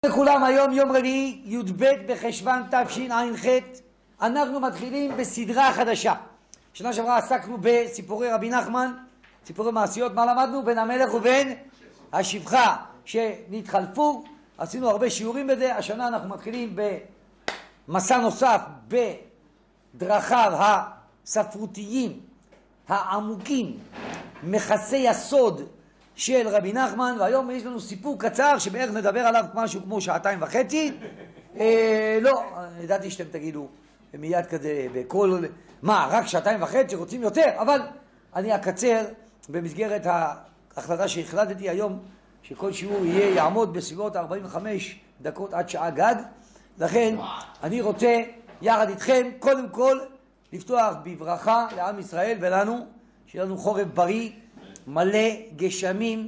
לכולם, היום יום רביעי, י"ב בחשוון תשע"ח. אנחנו מתחילים בסדרה חדשה. שנה שעברה עסקנו בסיפורי רבי נחמן, סיפורי מעשיות. מה למדנו? בין המלך ובין השפחה שנתחלפו. עשינו הרבה שיעורים בזה. השנה אנחנו מתחילים במסע נוסף בדרכיו הספרותיים העמוקים, מכסי הסוד של רבי נחמן. והיום יש לנו סיפור קצר שבערך נדבר עליו משהו כמו 2.5 שעות. לא, ידעתי שאתם תגידו מיד כזה בכל, מה, רק 2.5 שעות, רוצים יותר? אבל אני אקצר במסגרת ההחלטה שהחלטתי היום, שכל שיעור יעמוד בסביבות 45 דקות עד שעה גג. לכן אני רוצה יחד איתכם קודם כל לפתוח בברכה לעם ישראל ולנו, שיהיה לנו חורף בריא, מלא גשמים,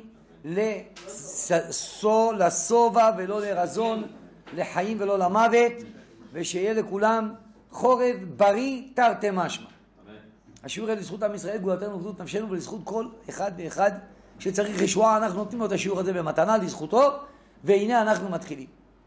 לשובע ולא לרזון, לחיים ולא למוות, ושיהיה לכולם חורף בריא תרתי משמע. השיעור יהיה לזכות עם ישראל, גאולתנו וגדלות נפשנו, ולזכות כל אחד ואחד שצריך ישועה. אנחנו נותנים לו את השיעור הזה במתנה לזכותו, והנה אנחנו מתחילים.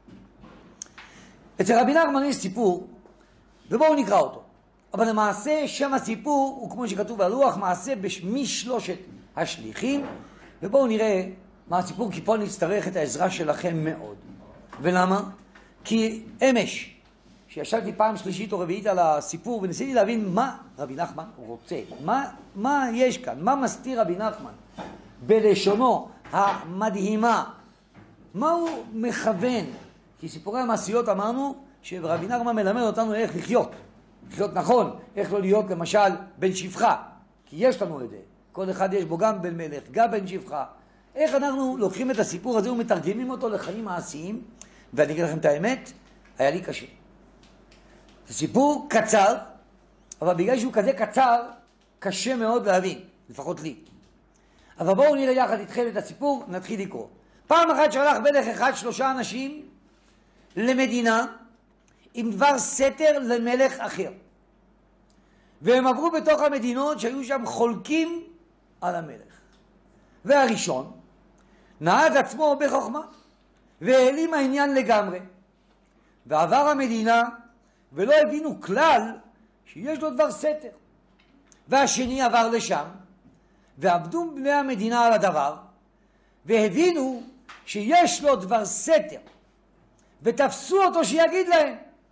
אצל רבי נחמן יש סיפור, ובואו נקרא אותו. אבל למעשה שם הסיפור הוא כמו שכתוב בלוח, מעשה משלושת השליחים. ובואו נראה מה הסיפור, כי פה נצטרך את העזרה שלכם מאוד. ולמה? כי אמש שישבתי פעם שלישית או רביעית על הסיפור וניסיתי להבין מה רבי נחמן רוצה, מה יש כאן, מה מסתיר רבי נחמן בלשונו המדהימה, מה הוא מכוון. כי סיפורי המעשיות אמרנו שרבי נחמן מלמד אותנו איך לחיות נכון, איך לא להיות למשל בן שפחה, כי יש לנו את זה, כל אחד יש בו גם בן מלך, גם בן שפחה. איך אנחנו לוקחים את הסיפור הזה ומתרגמים אותו לחיים מעשיים? ואני אגיד לכם את האמת, היה לי קשה. זה סיפור קצר, אבל בגלל שהוא כזה קצר, קשה מאוד להבין, לפחות לי. אבל בואו נראה יחד איתכם את הסיפור, נתחיל לקרוא. פעם אחת שלח מלך אחד 3 אנשים למדינה עם דבר סתר למלך אחר. והם עברו בתוך המדינות שהיו שם חולקים על המלך. והראשון נהג עצמו בחוכמה והעלים העניין לגמרי, ועבר המדינה ולא הבינו כלל שיש לו דבר סתר. והשני עבר לשם ועבדו בני המדינה על הדבר והבינו שיש לו דבר סתר, ותפסו אותו שיגיד להם,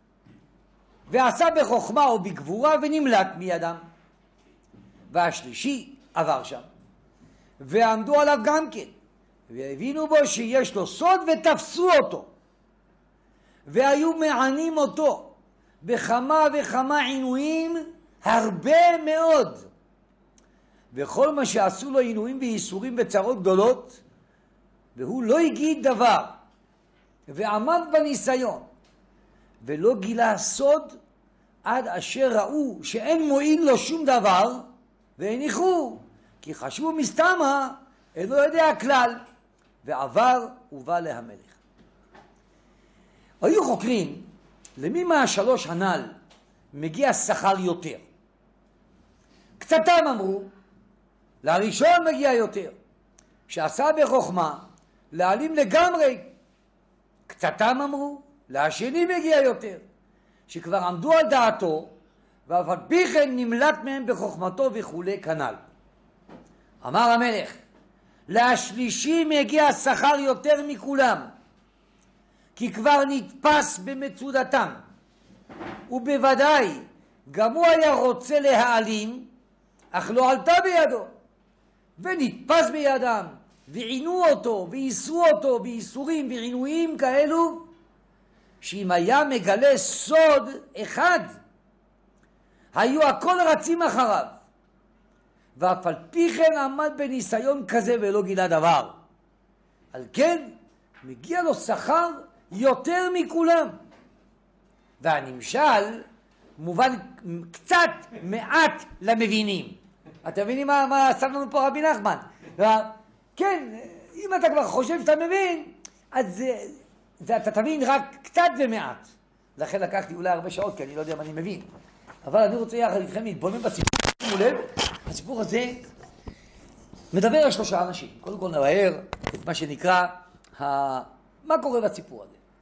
ועשה בחוכמה או בגבורה ונמלט מידם. והשלישי עבר שם ועמדו עליו גם כן והבינו בו שיש לו סוד ותפסו אותו, והיו מענים אותו בכמה וכמה עינויים הרבה מאוד, וכל מה שעשו לו עינויים וייסורים וצרות גדולות, והוא לא הגיד דבר ועמד בניסיון ולא גילה סוד, עד אשר ראו שאין מועיל לו שום דבר והניחו, כי חשבו מסתמה אינו יודע כלל, ועבר ובא להמלך. היו חוקרים למי מהשלוש הנ"ל מגיע שכר יותר. קצתם אמרו לראשון מגיע יותר, שעשה בחוכמה להעלים לגמרי. קצתם אמרו לשני מגיע יותר, שכבר עמדו על דעתו ואף על פי כן נמלט מהם בחוכמתו וכולי כנ"ל. אמר המלך, לשלישי מגיע שכר יותר מכולם, כי כבר נתפס במצודתם, ובוודאי גם הוא היה רוצה להעלים, אך לא עלתה בידו, ונתפס בידם, ועינו אותו וייסרו אותו בייסורים ועינויים כאלו, שאם היה מגלה סוד אחד היו הכל רצים אחריו, ואף על פי כן עמד בניסיון כזה ולא גילה דבר. על כן מגיע לו שכר יותר מכולם. והנמשל מובן קצת מעט למבינים. אתם מבינים מה עשה לנו פה רבי נחמן? כן, אם אתה כבר חושב שאתה מבין, אז אתה תבין רק קצת ומעט. לכן לקחתי אולי הרבה שעות, כי אני לא יודע מה אני מבין. אבל אני רוצה יחד איתכם להתבונן בסיפור. שימו לב, הסיפור הזה מדבר על 3 אנשים. קודם כל נבהר את מה שנקרא, מה קורה בסיפור הזה.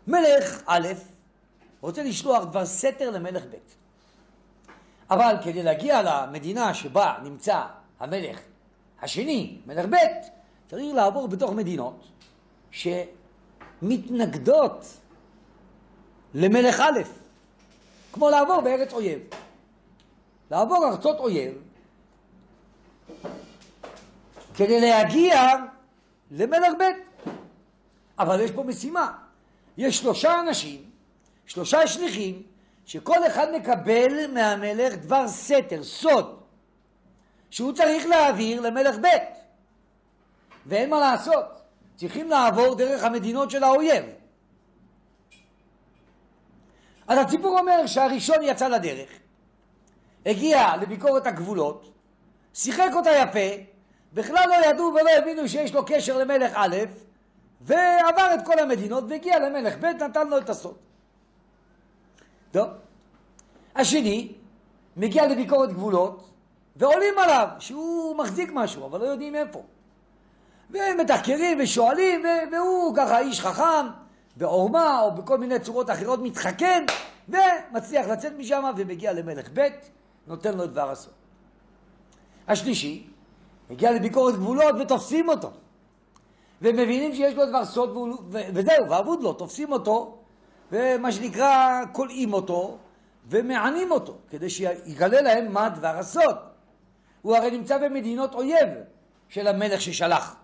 מלך א' רוצה לשלוח דבר סתר למלך ב'. אבל כדי להגיע למדינה שבה נמצא המלך השני, מלך ב', צריך לעבור בתוך מדינות שמתנגדות למלך א', כמו לעבור בארץ אויב. לעבור ארצות אויב כדי להגיע למלך ב'. אבל יש פה משימה. יש 3 אנשים, 3 שליחים, שכל אחד מקבל מהמלך דבר סתר, סוד, שהוא צריך להעביר למלך ב'. ואין מה לעשות, צריכים לעבור דרך המדינות של האויב. אז הציבור אומר שהראשון יצא לדרך, הגיע לביקורת הגבולות, שיחק אותה יפה, בכלל לא ידעו ולא הבינו שיש לו קשר למלך א', ועבר את כל המדינות והגיע למלך ב', נתן לו את הסוד. טוב. השני מגיע לביקורת גבולות ועולים עליו שהוא מחזיק משהו, אבל לא יודעים איפה. ומתחקרים ושואלים, והוא ככה איש חכם, בעורמה או בכל מיני צורות אחרות מתחכם, ומצליח לצאת משם ומגיע למלך ב', נותן לו את דבר הסוד. השלישי מגיע לביקורת גבולות ותופסים אותו. ומבינים שיש לו דבר סוד וזהו, ועבוד לו, תופסים אותו, ומה שנקרא קולעים אותו, ומענים אותו, כדי שיגלה להם מה דבר הסוד. הוא הרי נמצא במדינות אויב של המלך ששלח.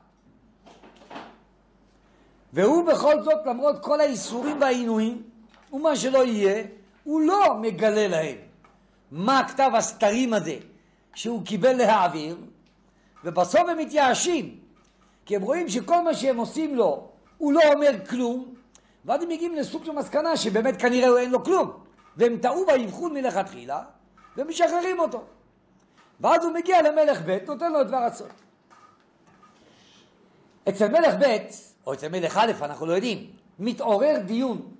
והוא בכל זאת, למרות כל האיסורים והעינויים, ומה שלא יהיה, הוא לא מגלה להם מה כתב הסתרים הזה שהוא קיבל להעביר, ובסוף הם מתייאשים, כי הם רואים שכל מה שהם עושים לו, הוא לא אומר כלום, ואז הם מגיעים לסוג של מסקנה שבאמת כנראה אין לו כלום, והם טעו באבחון מלכתחילה, ומשחררים אותו. ואז הוא מגיע למלך ב', נותן לו את דבר הסוד. אצל מלך ב', או אצל מלך א', אנחנו לא יודעים, מתעורר דיון.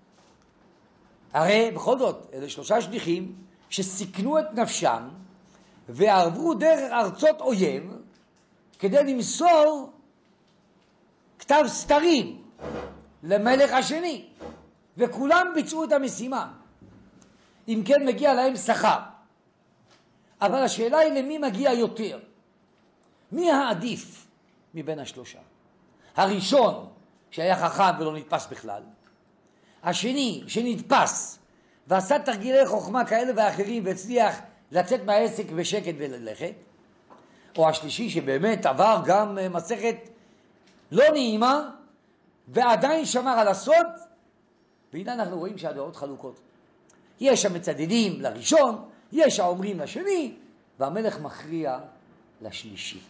הרי בכל זאת, אלה 3 שליחים שסיכנו את נפשם, ועברו דרך ארצות אויב, כדי למסור כתב סתרים למלך השני, וכולם ביצעו את המשימה. אם כן מגיע להם שכר. אבל השאלה היא למי מגיע יותר. מי העדיף מבין ה3? הראשון שהיה חכם ולא נתפס בכלל. השני שנתפס ועשה תרגילי חוכמה כאלה ואחרים והצליח לצאת מהעסק בשקט וללכת. או השלישי שבאמת עבר גם מסכת לא נעימה ועדיין שמר על הסוד. והנה אנחנו רואים שהדעות חלוקות. יש המצדדים לראשון, יש האומרים לשני, והמלך מכריע לשלישי.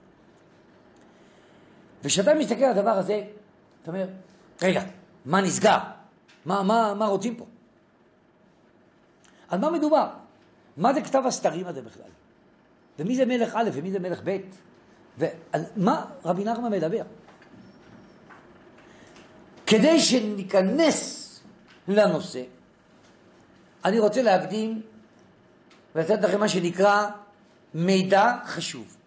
וכשאתה מסתכל על הדבר הזה, אתה אומר, רגע, מה נסגר? מה רוצים פה? על מה מדובר? מה זה כתב הסתרים הזה בכלל? ומי זה מלך א' ומי זה מלך ב'? ועל מה רבי נחמן מדבר? כדי שניכנס לנושא, אני רוצה להקדים ולתת לכם מה שנקרא מידע חשוב,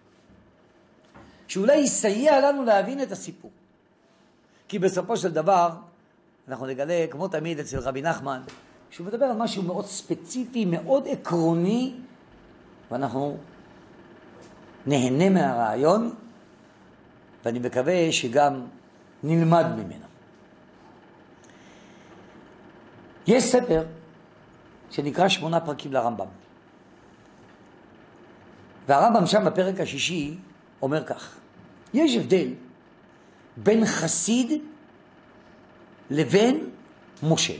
שאולי יסייע לנו להבין את הסיפור. כי בסופו של דבר אנחנו נגלה, כמו תמיד אצל רבי נחמן, שהוא מדבר על משהו מאוד ספציפי, מאוד עקרוני, ואנחנו נהנה מהרעיון, ואני מקווה שגם נלמד ממנו. יש ספר שנקרא 8 פרקים לרמב"ם. והרמב"ם שם בפרק השישי אומר כך: יש הבדל בין חסיד לבין מושל.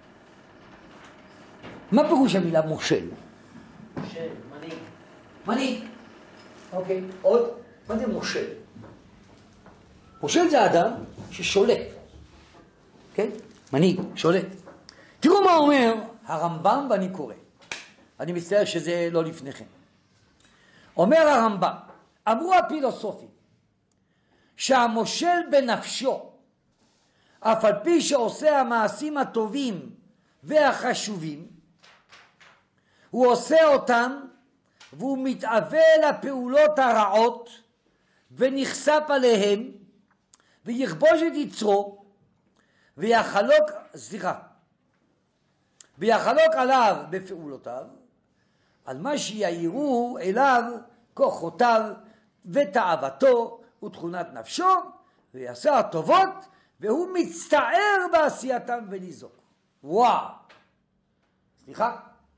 מה פירוש המילה מושל? מושל, מנהיג. מנהיג. אוקיי, עוד? מה זה מושל? מושל זה האדם ששולט. כן? מנהיג, שולט. תראו מה אומר הרמב"ם, ואני קורא. אני מצטער שזה לא לפניכם. אומר הרמב"ם, אמרו הפילוסופים שהמושל בנפשו, אף על פי שעושה המעשים הטובים והחשובים, הוא עושה אותם והוא מתאווה לפעולות הרעות ונחשף עליהם ויכבוש את יצרו, ויחלוק עליו בפעולותיו, על מה שיעירו אליו כוחותיו ותאוותו ותכונת נפשו, ויעשה הטובות, והוא מצטער בעשייתם וניזוק. וואו. סליחה.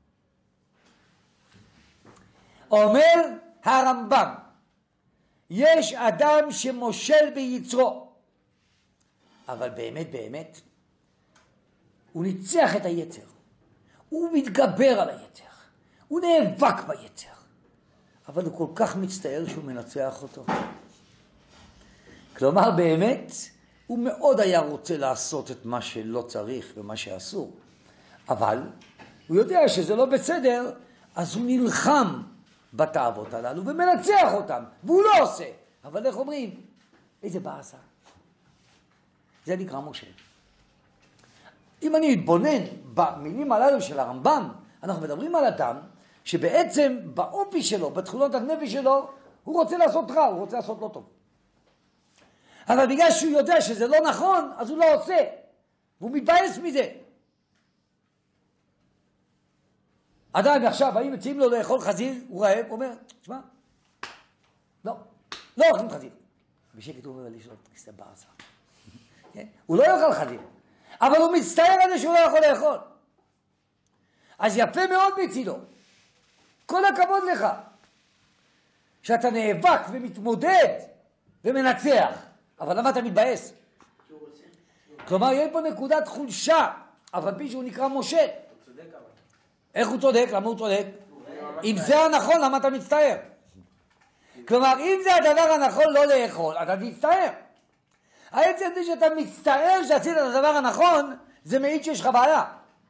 אומר הרמב"ם, יש אדם שמושל ביצרו, אבל באמת, הוא ניצח את היצר. הוא מתגבר על היצר. הוא נאבק ביצר. אבל הוא כל כך מצטער שהוא מנצח אותו. כלומר, באמת, הוא מאוד היה רוצה לעשות את מה שלא צריך ומה שאסור. אבל הוא יודע שזה לא בסדר, אז הוא נלחם בתאוות הללו ומנצח אותם, והוא לא עושה. אבל איך אומרים? איזה בעשה. זה נקרא משה. אם אני מתבונן במילים הללו של הרמב"ם, אנחנו מדברים על אדם שבעצם באופי שלו, בתכונות הנפש שלו, הוא רוצה לעשות רע, הוא רוצה לעשות לא טוב. אבל בגלל שהוא יודע שזה לא נכון, אז הוא לא עושה. והוא מתבאס מזה. אדם עכשיו, האם מציעים לו לאכול חזיר, הוא רעב, הוא אומר, תשמע, לא אוכלים חזיר. בשקט הוא אומר לי שלא תכסה בעזה. הוא לא יאכל חזיר, אבל הוא מצטער על זה שהוא לא יכול לאכול. אז יפה מאוד מצידו. כל הכבוד לך, שאתה נאבק ומתמודד ומנצח. אבל למה אתה מתבאס? כלומר, יש פה נקודת חולשה, אבל פי שהוא נקרא משה. איך הוא צודק? למה הוא צודק? אם זה הנכון, למה אתה מצטער? כלומר, אם זה הדבר הנכון לא לאכול, אתה מצטער. העצם זה שאתה מצטער שעשית את הדבר הנכון, זה מעיד שיש לך בעיה.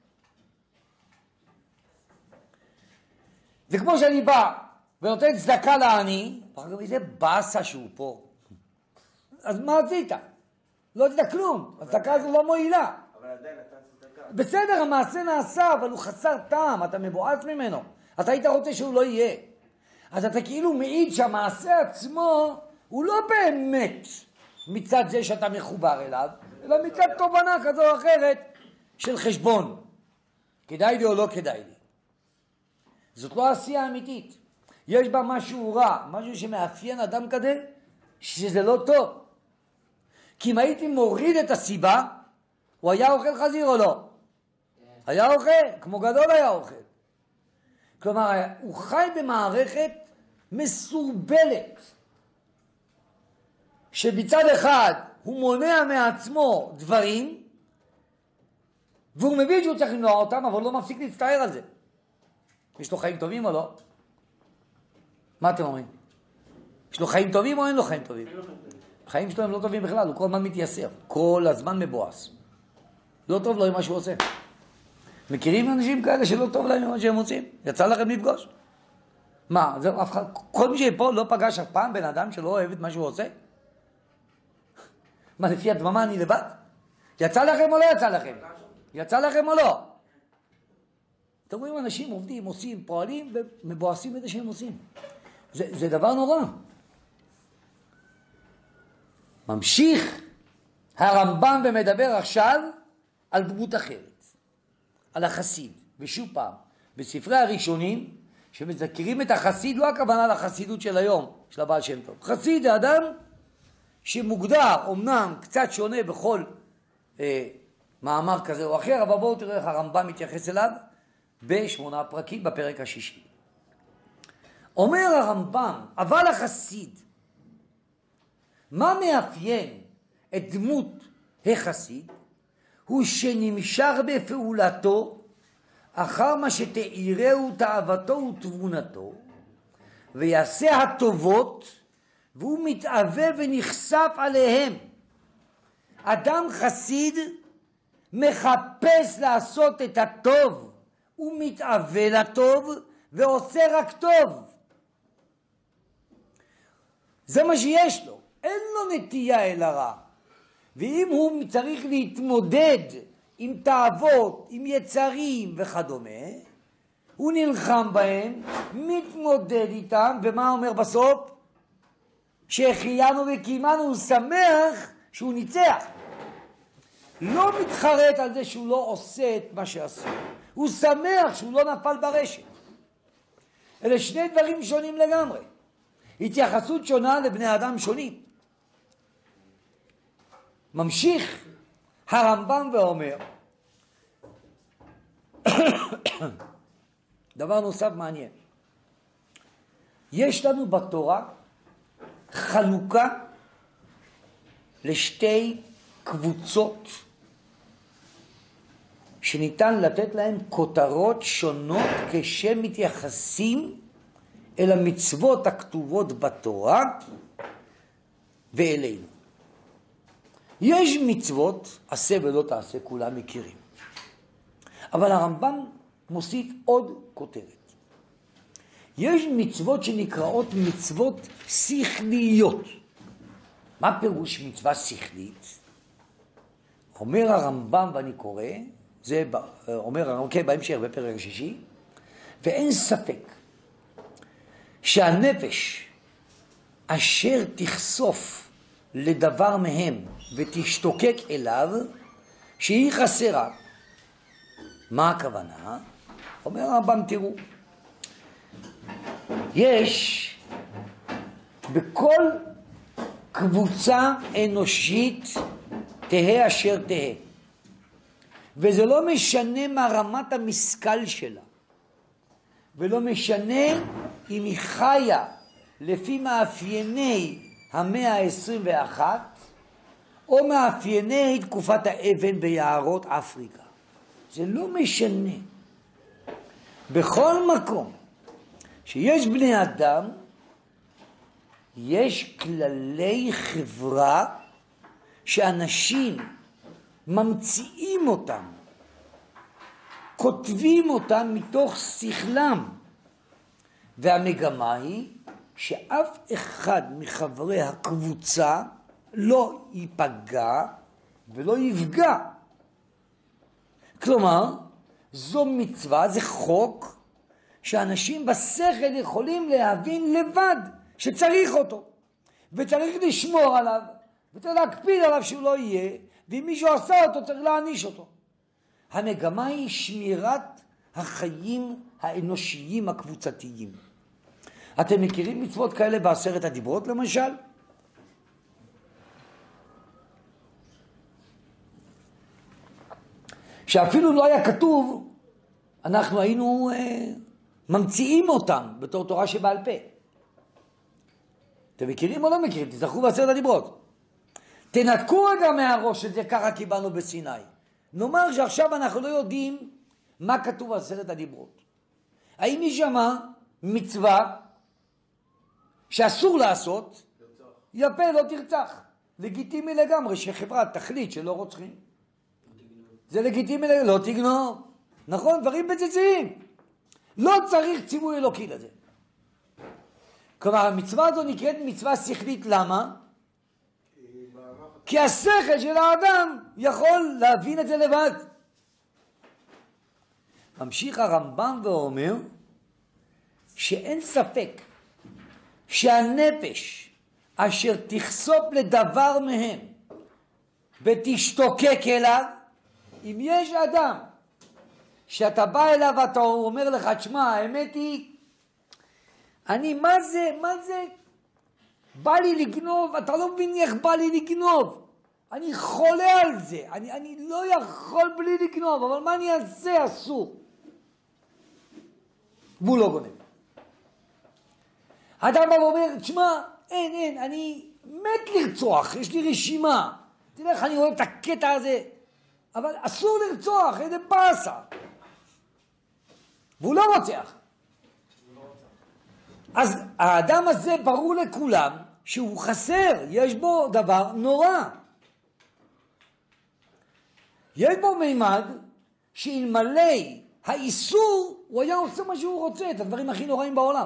זה כמו שאני בא ונותן צדקה לעני, איזה באסה שהוא פה. אז מה עשית? לא עשית כלום. הצדקה הזו לא מועילה. אבל עדיין אתה צדקה. בסדר, המעשה נעשה, אבל הוא חסר טעם, אתה מבועס ממנו. אתה היית רוצה שהוא לא יהיה. אז אתה כאילו מעיד שהמעשה עצמו הוא לא באמת מצד זה שאתה מחובר אליו, אלא מצד תובנה כזו או אחרת של חשבון. כדאי לי או לא כדאי לי. זאת לא עשייה אמיתית. יש בה משהו רע, משהו שמאפיין אדם כזה, שזה לא טוב. כי אם הייתי מוריד את הסיבה, הוא היה אוכל חזיר או לא? היה אוכל, כמו גדול היה אוכל. כלומר, הוא חי במערכת מסורבלת, שבצד אחד הוא מונע מעצמו דברים, והוא מבין שהוא צריך למנוע אותם, אבל לא מפסיק להצטער על זה. יש לו חיים טובים או לא? מה אתם אומרים? יש לו חיים טובים או אין לו חיים טובים? החיים שלו הם לא טובים בכלל, הוא כל הזמן מתייסר, כל הזמן מבואס. לא טוב לו עם מה שהוא עושה. מכירים אנשים כאלה שלא טוב להם עם מה שהם עושים? יצא לכם לפגוש? מה, זה אף אחד, כל מי שפה לא פגש אף פעם בן אדם שלא אוהב את מה שהוא עושה? מה, לפי הדממה אני לבד? יצא לכם או לא יצא לכם? יצא לכם או לא? אתם רואים אנשים עובדים, עושים, פועלים ומבואסים את זה שהם עושים. זה דבר נורא. ממשיך הרמב"ם ומדבר עכשיו על דמות אחרת, על החסיד. ושוב פעם, בספרי הראשונים שמזכירים את החסיד, לא הכוונה לחסידות של היום, של הבעל שם טוב. חסיד זה אדם שמוגדר, אמנם קצת שונה בכל מאמר כזה או אחר, אבל בואו תראו איך הרמב"ם מתייחס אליו ב8 פרקים בפרק השישי. אומר הרמב"ם, אבל החסיד, מה מאפיין את דמות החסיד? הוא שנמשך בפעולתו אחר מה שתאירהו תאוותו ותבונתו, ויעשה הטובות, והוא מתאווה ונחשף עליהם. אדם חסיד מחפש לעשות את הטוב, הוא מתאווה לטוב ועושה רק טוב. זה מה שיש לו. אין לו נטייה אל הרע. ואם הוא צריך להתמודד עם תאוות, עם יצרים וכדומה, הוא נלחם בהם, מתמודד איתם, ומה אומר בסוף? שהחיינו וקיימנו, הוא שמח שהוא ניצח. לא מתחרט על זה שהוא לא עושה את מה שעשו. הוא שמח שהוא לא נפל ברשת. אלה שני דברים שונים לגמרי. התייחסות שונה לבני אדם שונים. ממשיך הרמב"ם ואומר, דבר נוסף מעניין. יש לנו בתורה חלוקה לשתי קבוצות שניתן לתת להן כותרות שונות כשם מתייחסים אל המצוות הכתובות בתורה ואלינו. יש מצוות, עשה ולא תעשה, כולם מכירים. אבל הרמב"ם מוסיף עוד כותרת. יש מצוות שנקראות מצוות שכליות. מה פירוש מצווה שכלית? אומר הרמב"ם, ואני קורא, זה אומר הרמב"ם, בהמשך בפרק השישי, ואין ספק שהנפש אשר תחשוף לדבר מהם ותשתוקק אליו, שהיא חסרה. מה הכוונה? אומר הרמב"ם, תראו, יש בכל קבוצה אנושית תהה אשר תהה, וזה לא משנה מה רמת המשכל שלה, ולא משנה אם היא חיה לפי מאפייני המאה ה-21 או מאפייני תקופת האבן ביערות אפריקה. זה לא משנה. בכל מקום שיש בני אדם, יש כללי חברה שאנשים ממציאים אותם, כותבים אותם מתוך שכלם, והמגמה היא שאף אחד מחברי הקבוצה לא ייפגע ולא יפגע. כלומר, זו מצווה, זה חוק שאנשים בשכל יכולים להבין לבד שצריך אותו, וצריך לשמור עליו, וצריך להקפיד עליו שהוא לא יהיה, ואם מישהו עשה אותו צריך להעניש אותו. המגמה היא שמירת החיים האנושיים הקבוצתיים. אתם מכירים מצוות כאלה בעשרת הדיברות למשל? שאפילו לא היה כתוב, אנחנו היינו ממציאים אותם בתור תורה שבעל פה. אתם מכירים או לא מכירים? תזכרו בעשרת הדיברות. תנתקו רגע מהראש את זה, ככה קיבלנו בסיני. נאמר שעכשיו אנחנו לא יודעים מה כתוב בעשרת הדיברות. האם יש שם מצווה שאסור לעשות? יפה, לא תרצח. לגיטימי לגמרי שחברה תחליט שלא רוצחים. זה לגיטימי לגמרי, לא תגנוב. נכון, דברים בציציים. לא צריך ציווי אלוקי לזה. כלומר, המצווה הזו נקראת מצווה שכלית. למה? כי השכל של האדם יכול להבין את זה לבד. ממשיך הרמב"ם ואומר שאין ספק שהנפש אשר תחשוף לדבר מהם ותשתוקק אליו, אם יש אדם שאתה בא אליו ואתה אומר לך, תשמע, האמת היא, אני מה זה, בא לי לגנוב, אתה לא מבין איך בא לי לגנוב, אני חולה על זה, אני לא יכול בלי לגנוב, אבל מה אני אעשה? אסור. והוא לא גונב. אדם בא ואומר, תשמע, אין, אני מת לרצוח, יש לי רשימה, תראה איך אני אוהב את הקטע הזה, אבל אסור לרצוח, איזה פסה. והוא לא רוצח. אז האדם הזה ברור לכולם שהוא חסר, יש בו דבר נורא. יש בו מימד שאלמלא האיסור הוא היה עושה מה שהוא רוצה, את הדברים הכי נוראים בעולם.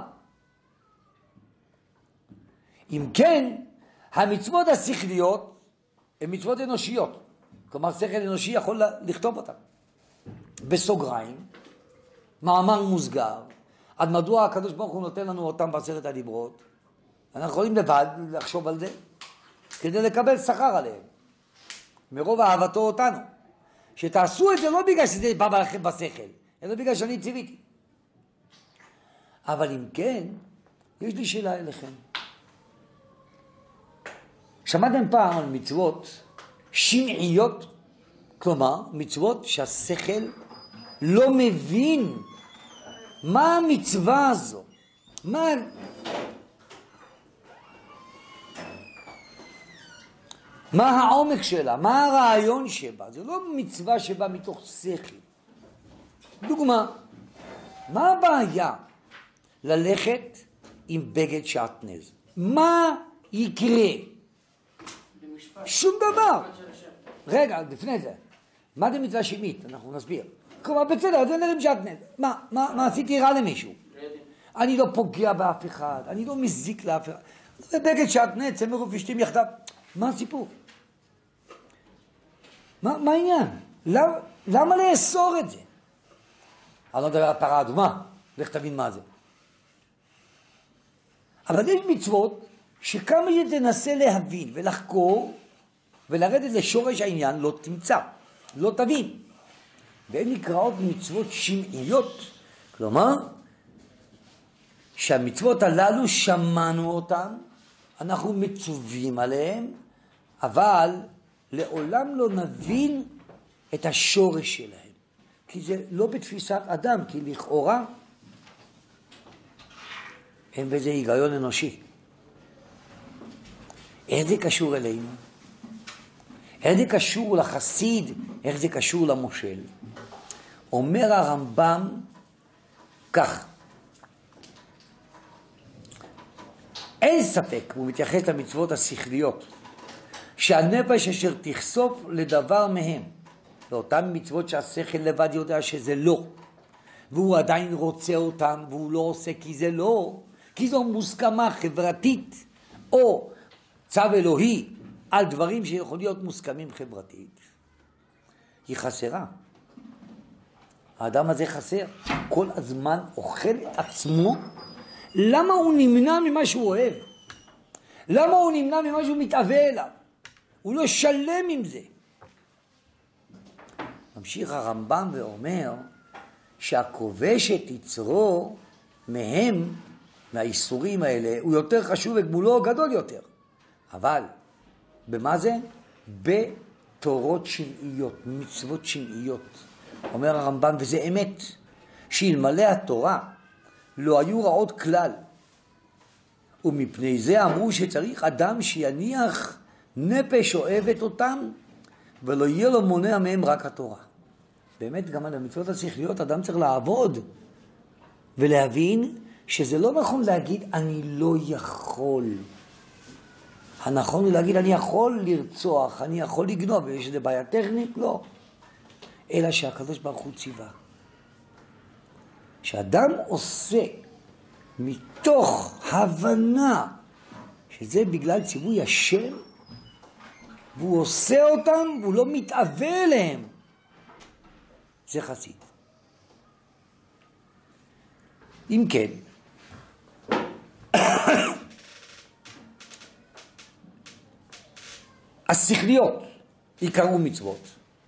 אם כן, המצוות השכליות הן מצוות אנושיות. כלומר, שכל אנושי יכול לכתוב אותן. בסוגריים, מאמר מוסגר, עד מדוע הקדוש ברוך הוא נותן לנו אותם בעשרת הדיברות, אנחנו יכולים לבד לחשוב על זה, כדי לקבל שכר עליהם. מרוב אהבתו אותנו. שתעשו את זה לא בגלל שזה בא לכם בשכל, אלא בגלל שאני ציוויתי. אבל אם כן, יש לי שאלה אליכם. שמעתם פעם על מצוות שמעיות, כלומר מצוות שהשכל לא מבין מה המצווה הזו, מה העומק שלה, מה הרעיון שבה. זה לא מצווה שבא מתוך שכל. דוגמה, מה הבעיה ללכת עם בגד שעטנז? מה יקרה? שום דבר. רגע, לפני זה, מה זה מצווה שמית? אנחנו נסביר. כלומר, בסדר, זה נראים שעטנז. מה עשיתי רע למישהו? אני לא פוגע באף אחד, אני לא מזיק לאף אחד. זה בגד שעטנז, צמר ופשתים יחדיו. מה הסיפור? מה העניין? למה לאסור את זה? אני לא מדבר על פרה אדומה, לך תבין מה זה. אבל יש מצוות שכמה שתנסה להבין ולחקור ולרדת לשורש העניין לא תמצא, לא תבין. והן נקראות מצוות שמעיות, כלומר שהמצוות הללו שמענו אותן, אנחנו מצווים עליהן, אבל לעולם לא נבין את השורש שלהם. כי זה לא בתפיסת אדם, כי לכאורה אין בזה היגיון אנושי. איך זה קשור אלינו? איך זה קשור לחסיד? איך זה קשור למושל? אומר הרמב"ם כך, אין ספק, הוא מתייחס למצוות השכליות, שהנפש אשר תחשוף לדבר מהם, לאותן מצוות שהשכל לבד יודע שזה לא, והוא עדיין רוצה אותם, והוא לא עושה כי זה לא, כי זו מוסכמה חברתית, או צו אלוהי, על דברים שיכולים להיות מוסכמים חברתית, היא חסרה. האדם הזה חסר, כל הזמן אוכל את עצמו. למה הוא נמנע ממה שהוא אוהב? למה הוא נמנע ממה שהוא מתאווה אליו? הוא לא שלם עם זה. ממשיך הרמב"ם ואומר שהכובש את יצרו מהם, מהאיסורים האלה, הוא יותר חשוב וגמולו גדול יותר. אבל במה זה? בתורות שמעיות, מצוות שמעיות. אומר הרמב"ם, וזה אמת, שאלמלא התורה לא היו רעות כלל. ומפני זה אמרו שצריך אדם שיניח נפש אוהבת אותם, ולא יהיה לו מונע מהם רק התורה. באמת גם על המצוות השכליות אדם צריך לעבוד, ולהבין שזה לא נכון להגיד אני לא יכול. הנכון הוא להגיד אני יכול לרצוח, אני יכול לגנוב, ויש איזה בעיה טכנית? לא. אלא שהקדוש ברוך הוא ציווה. שאדם עושה מתוך הבנה שזה בגלל ציווי השם, והוא עושה אותם והוא לא מתאווה אליהם, זה חסיד. אם כן, השכליות יקראו מצוות.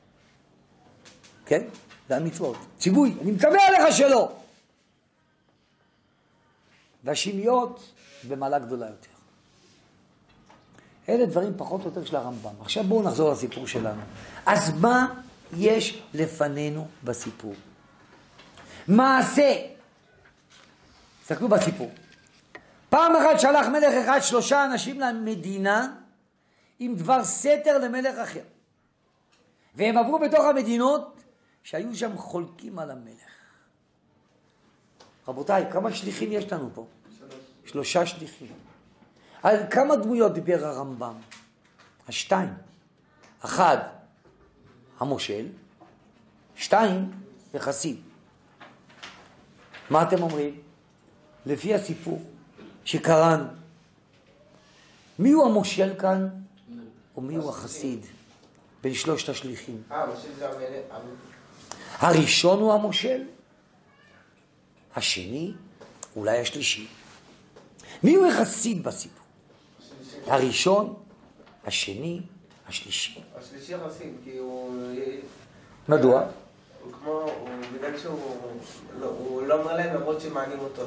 כן? זה המצוות. ציווי, אני מצווה עליך שלא. והשמעיות במעלה גדולה יותר. אלה דברים פחות או יותר של הרמב"ם. עכשיו בואו נחזור לסיפור שלנו. אז מה יש לפנינו בסיפור? מעשה. תסתכלו בסיפור. פעם אחת שלח מלך אחד 3 אנשים למדינה עם דבר סתר למלך אחר. והם עברו בתוך המדינות שהיו שם חולקים על המלך. רבותיי, כמה שליחים יש לנו פה? 3 שליחים. על כמה דמויות דיבר הרמב"ם? 2. 1, המושל. 2, החסיד. מה אתם אומרים? לפי הסיפור שקראנו, מי הוא המושל כאן? או מי הוא החסיד? בין 3 השליחים. המושל זה המלך. הראשון הוא המושל, השני, אולי השלישי. מי הוא החסיד בסיפור? הראשון, השני, השלישי. השלישי החסיד, כי הוא... מדוע? הוא כמו... הוא בגלל שהוא לא אומר להם למרות שמענים אותו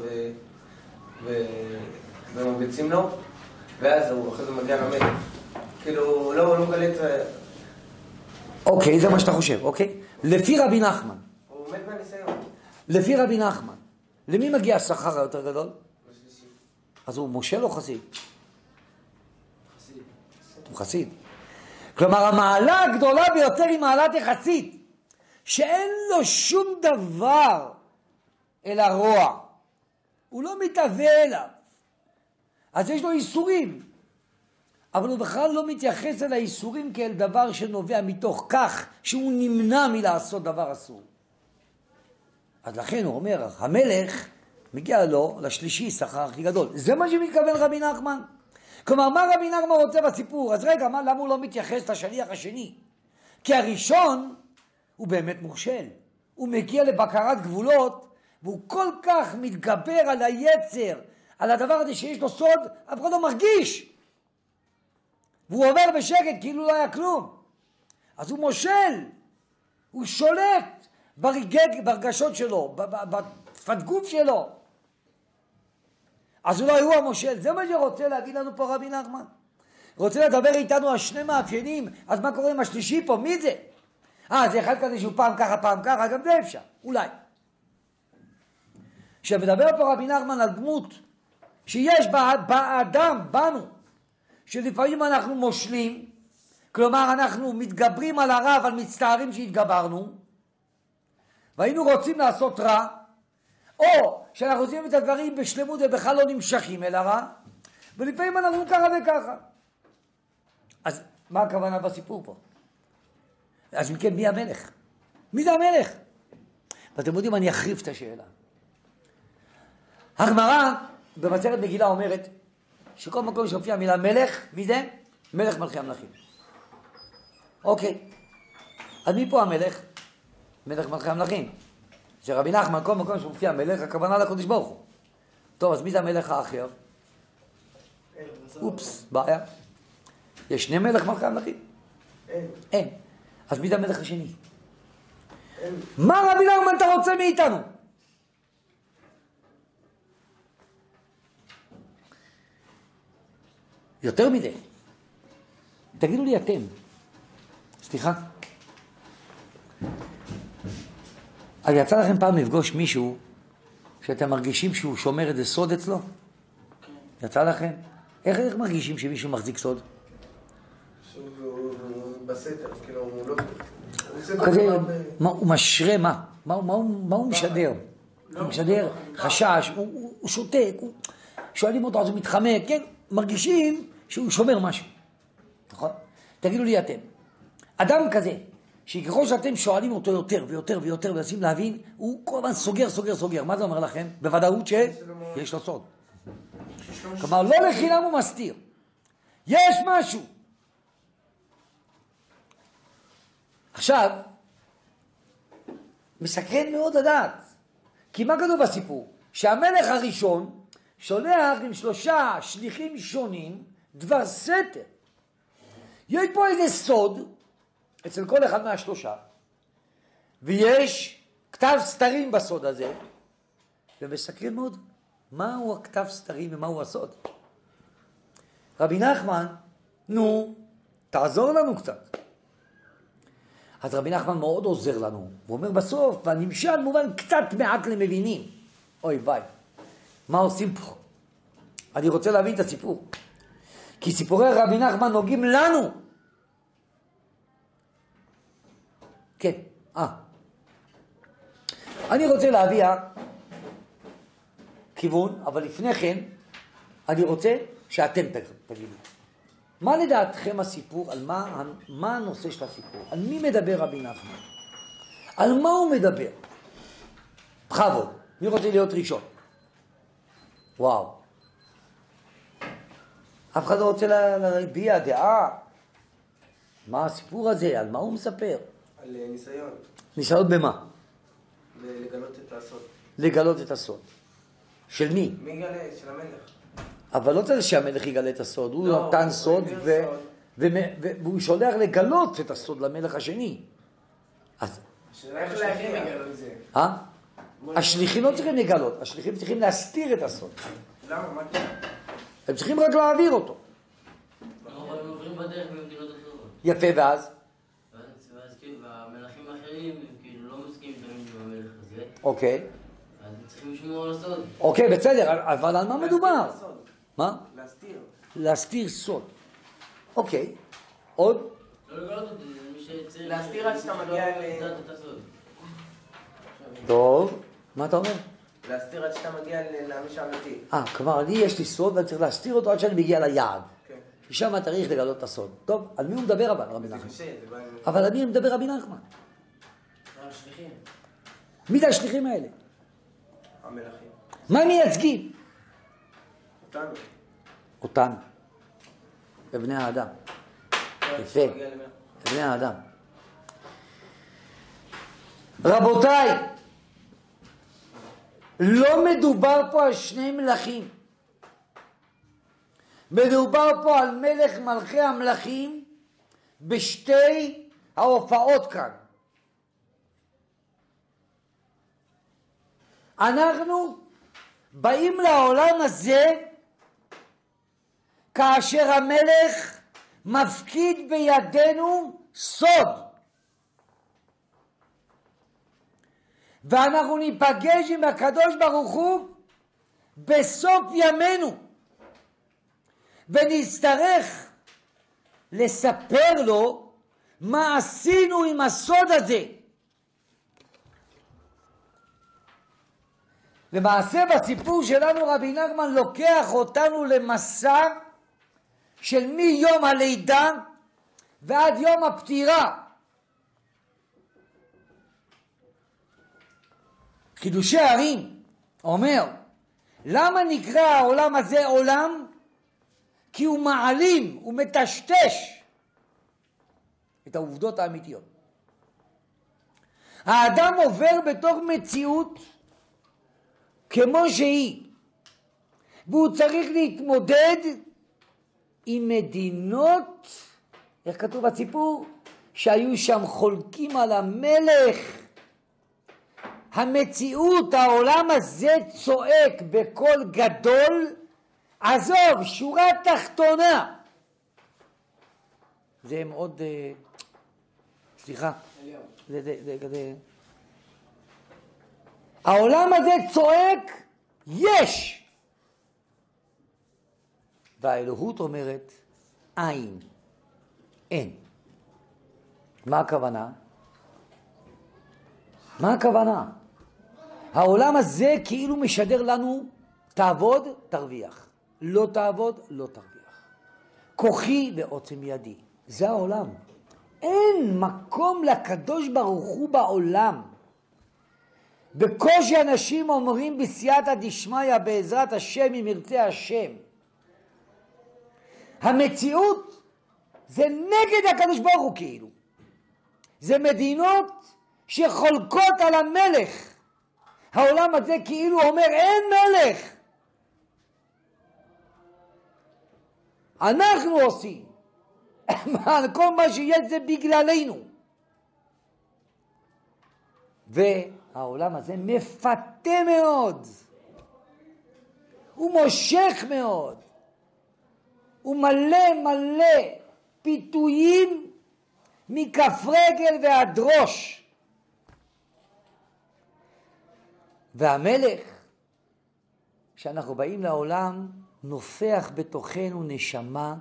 ומרביצים לו, ואז הוא אחרי זה מגיע למלך. כאילו, הוא לא מגלה את... אוקיי, זה מה שאתה חושב, אוקיי? לפי רבי נחמן. הוא מת מהניסיון. לפי רבי נחמן. למי מגיע השכר היותר גדול? השלישי. אז הוא מושל או חסיד? חסיד. הוא חסיד. כלומר, המעלה הגדולה ביותר היא מעלת יחסית, שאין לו שום דבר אלא רוע. הוא לא מתהווה אליו. אז יש לו איסורים. אבל הוא בכלל לא מתייחס אל האיסורים כאל דבר שנובע מתוך כך שהוא נמנע מלעשות דבר אסור. אז לכן הוא אומר, המלך מגיע לו לשלישי שכר הכי גדול. זה מה שמתכוון רבי נחמן. כלומר, מה רבי נחמן רוצה בסיפור? אז רגע, למה הוא לא מתייחס לשליח השני? כי הראשון הוא באמת מושל. הוא מגיע לבקרת גבולות, והוא כל כך מתגבר על היצר, על הדבר הזה שיש לו סוד, אף אחד לא מרגיש. והוא עובר בשקט כאילו לא היה כלום. אז הוא מושל, הוא שולט ברגשות שלו, בשפת גוף שלו. אז אולי הוא המושל. זה מה שרוצה להגיד לנו פה רבי נחמן. רוצה לדבר איתנו על שני מאפיינים. אז מה קורה עם השלישי פה? מי זה? זה אחד כזה שהוא פעם ככה, גם זה אפשר, אולי. שמדבר פה רבי נחמן על דמות שיש באדם, בנו, שלפעמים אנחנו מושלים, כלומר אנחנו מתגברים על הרע, אבל מצטערים שהתגברנו, והיינו רוצים לעשות רע, או שאנחנו עושים את הדברים בשלמות ובכלל לא נמשכים אל הרע, ולפעמים אנחנו ככה וככה. אז מה הכוונה בסיפור פה? אז מכן, מי המלך? מי זה המלך? ואתם יודעים, אני אחריף את השאלה. הגמרא במסכת מגילה אומרת שכל מקום שהופיע המילה מלך, מי זה? מלך מלכי המלכים. אוקיי. אז מי פה המלך? מלך מלכי המלכים. שרבי נחמן, כל מקום שהופיע מלך, הכוונה לקדוש ברוך הוא. טוב, אז מי זה המלך האחר? אופס, בעיה. יש שני מלך מלכי המלכים? אין. אז מי זה המלך השני? מה רבי נחמן אתה רוצה מאיתנו? יותר מדי. תגידו לי אתם. סליחה. אז יצא לכם פעם לפגוש מישהו שאתם מרגישים שהוא שומר איזה סוד אצלו? כן. יצא לכם? איך מרגישים שמישהו מחזיק סוד? שהוא בסתר, כאילו הוא לא... כזה, הוא משרה מה? מה הוא משדר? הוא משדר חשש, הוא שותק, שואלים אותו אז הוא מתחמק, כן? מרגישים שהוא שומר משהו, נכון? תגידו לי אתם, אדם כזה, שככל שאתם שואלים אותו יותר ויותר ויותר ומנסים להבין, הוא כל הזמן סוגר, מה זה אומר לכם? בוודאות שיש לו סוד. כלומר, לא לחינם הוא מסתיר. יש משהו. עכשיו, מסקרן מאוד לדעת, כי מה כתוב בסיפור? שהמלך הראשון שולח עם 3 שליחים שונים דבר סתר. יש פה איזה סוד אצל כל אחד מה3, ויש כתב סתרים בסוד הזה, ומסקרן מאוד מהו הכתב סתרים ומהו הסוד. רבי נחמן, תעזור לנו קצת. אז רבי נחמן מאוד עוזר לנו. הוא אומר בסוף, והנמשל מובן קצת מעט למבינים. אוי ביי, מה עושים פה? אני רוצה להבין את הסיפור. כי סיפורי רבי נחמן נוגעים לנו. כן, אני רוצה להביע כיוון, אבל לפני כן, אני רוצה שאתם תגידו. מה לדעתכם הסיפור? על מה הנושא של הסיפור? על מי מדבר רבי נחמן? על מה הוא מדבר? בכבוד, מי רוצה להיות ראשון? וואו. אף אחד לא רוצה להביע דעה. מה הסיפור הזה? על מה הוא מספר? על ניסיון. ניסיון במה? לגלות את הסוד. לגלות את הסוד. של מי? מי יגלה? של המלך. אבל לא צריך שהמלך יגלה את הסוד. הוא נתן סוד והוא שולח לגלות את הסוד למלך השני. אז... איך להכין לגלות את זה? השליחים לא צריכים לגלות, השליחים צריכים להסתיר את הסוד. למה? מה קרה? הם צריכים רק להעביר אותו. אבל הם עוברים בדרך במדינות אחרות. יפה, ואז? ואז כאילו, והמלכים האחרים, הם כאילו לא מסכימים תמיד עם המלך הזה. אוקיי. אז הם צריכים לשמור על הסוד. אוקיי, בסדר, אבל על מה מדובר? מה? להסתיר. להסתיר סוד. אוקיי. עוד? לא לגלות אותי, זה מי שצריך... להסתיר עד שאתה מגיע לדעת את הסוד. טוב. מה אתה אומר? להסתיר עד שאתה מגיע לאמיש האמיתי. כלומר, יש לי סוד ואני צריך להסתיר אותו עד שאני מגיע ליעד. כן. ושם צריך לגלות את הסוד. טוב, על מי הוא מדבר אבל, רבי נחמן? קשה, זה בעיה. אבל על מי מדבר רבי נחמן? השליחים. מי זה השליחים האלה? המלכים. מה הם מייצגים? אותנו. אותנו. בבני האדם. יפה. בבני האדם. רבותיי, לא מדובר פה על שני מלכים. מדובר פה על מלך מלכי המלכים בשתי ההופעות כאן. אנחנו באים לעולם הזה כאשר המלך מפקיד בידינו סוד. ואנחנו ניפגש עם הקדוש ברוך הוא בסוף ימינו. ונצטרך לספר לו מה עשינו עם הסוד הזה. למעשה בסיפור שלנו רבי נחמן לוקח אותנו למסע של מיום הלידה ועד יום הפטירה. חידושי הרים אומר, למה נקרא העולם הזה עולם? כי הוא מעלים, הוא מטשטש את העובדות האמיתיות. האדם עובר בתוך מציאות כמו שהיא, והוא צריך להתמודד עם מדינות, איך כתוב בסיפור? שהיו שם חולקים על המלך. המציאות, העולם הזה צועק בקול גדול, עזוב, שורה תחתונה. זה מאוד, סליחה, העולם הזה צועק, יש. והאלוהות אומרת, אין, אין. מה הכוונה? מה הכוונה? העולם הזה כאילו משדר לנו, תעבוד, תרוויח. לא תעבוד, לא תרוויח. כוחי ועוצם ידי. זה העולם. אין מקום לקדוש ברוך הוא בעולם. בקושי אנשים אומרים בסייעתא דשמיא בעזרת השם אם ירצה השם. המציאות זה נגד הקדוש ברוך הוא כאילו. זה מדינות שחולקות על המלך. העולם הזה כאילו אומר אין מלך. אנחנו עושים. כל מה שיש זה בגללנו. והעולם הזה מפתה מאוד. הוא מושך מאוד. הוא מלא פיתויים מכף רגל ועד ראש. והמלך, כשאנחנו באים לעולם, נופח בתוכנו נשמה,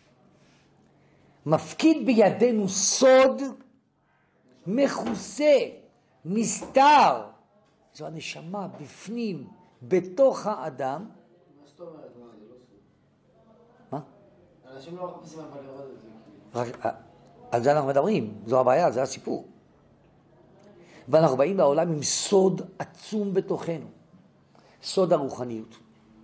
מפקיד בידינו סוד, מכוסה, נסתר. זו הנשמה בפנים, בתוך האדם. מה זאת אומרת? מה? זה לא סוד. מה? אנשים לא מחפשים אבל לראות את זה. על זה אנחנו מדברים, זו הבעיה, זה הסיפור. ואנחנו באים לעולם עם סוד עצום בתוכנו. סוד הרוחניות.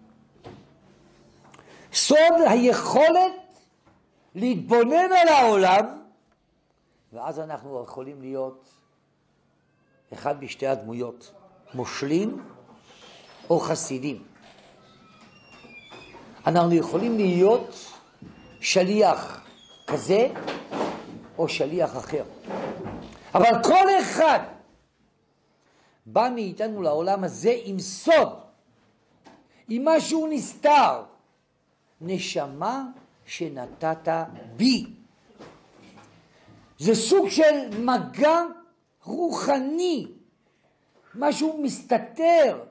סוד היכולת להתבונן על העולם, ואז אנחנו יכולים להיות אחד בשתי הדמויות, מושלים או חסידים. אנחנו יכולים להיות שליח, כזה או שליח אחר. אבל כל אחד בא מאיתנו לעולם הזה עם סוד, עם משהו נסתר, נשמה שנתת בי. זה סוג של מגע רוחני, משהו מסתתר.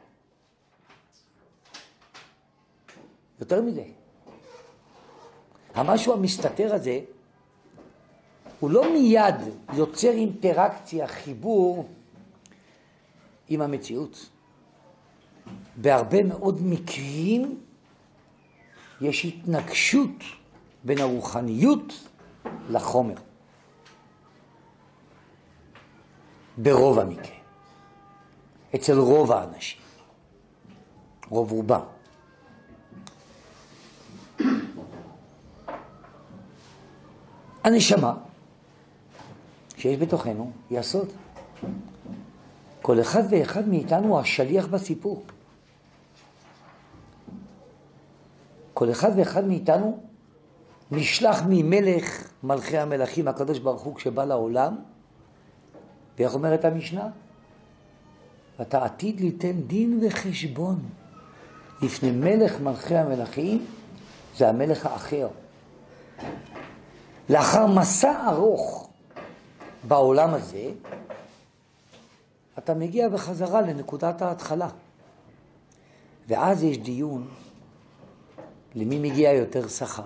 יותר מזה, המשהו המסתתר הזה הוא לא מיד יוצר אינטראקציה, חיבור עם המציאות. בהרבה מאוד מקרים יש התנגשות בין הרוחניות לחומר. ברוב המקרה. אצל רוב האנשים. רוב רובם. הנשמה שיש בתוכנו היא הסוד. כל אחד ואחד מאיתנו הוא השליח בסיפור. כל אחד ואחד מאיתנו נשלח ממלך מלכי המלכים, הקדוש ברוך הוא, כשבא לעולם, ואיך אומרת המשנה? אתה עתיד ליתן דין וחשבון לפני מלך מלכי המלכים, זה המלך האחר. לאחר מסע ארוך בעולם הזה, אתה מגיע בחזרה לנקודת ההתחלה. ואז יש דיון למי מגיע יותר שכר.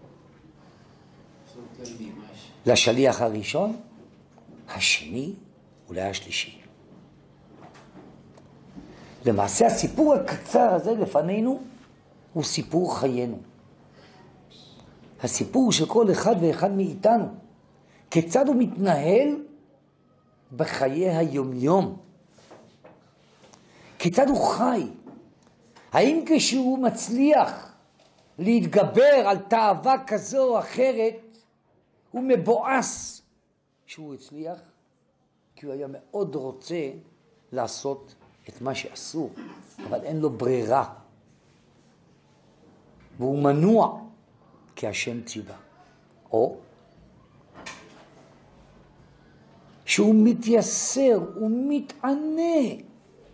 לשליח הראשון, השני, אולי השלישי. למעשה הסיפור הקצר הזה לפנינו הוא סיפור חיינו. הסיפור של כל אחד ואחד מאיתנו. כיצד הוא מתנהל בחיי היומיום. כיצד הוא חי. האם כשהוא מצליח להתגבר על תאווה כזו או אחרת, הוא מבואס שהוא הצליח, כי הוא היה מאוד רוצה לעשות את מה שאסור, אבל אין לו ברירה. והוא מנוע כי השם ציווה. או שהוא מתייסר, הוא מתענה.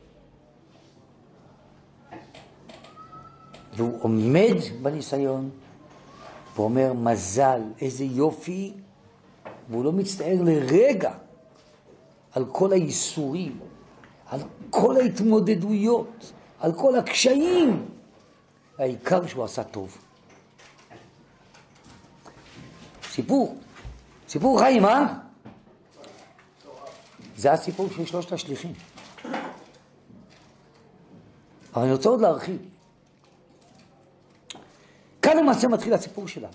והוא עומד בניסיון, ואומר מזל, איזה יופי, והוא לא מצטער לרגע על כל האיסורים, על כל ההתמודדויות, על כל הקשיים. העיקר שהוא עשה טוב. סיפור חיים, אה? זה הסיפור של שלושת השליחים. אבל אני רוצה עוד להרחיב. כאן למעשה מתחיל הסיפור שלנו.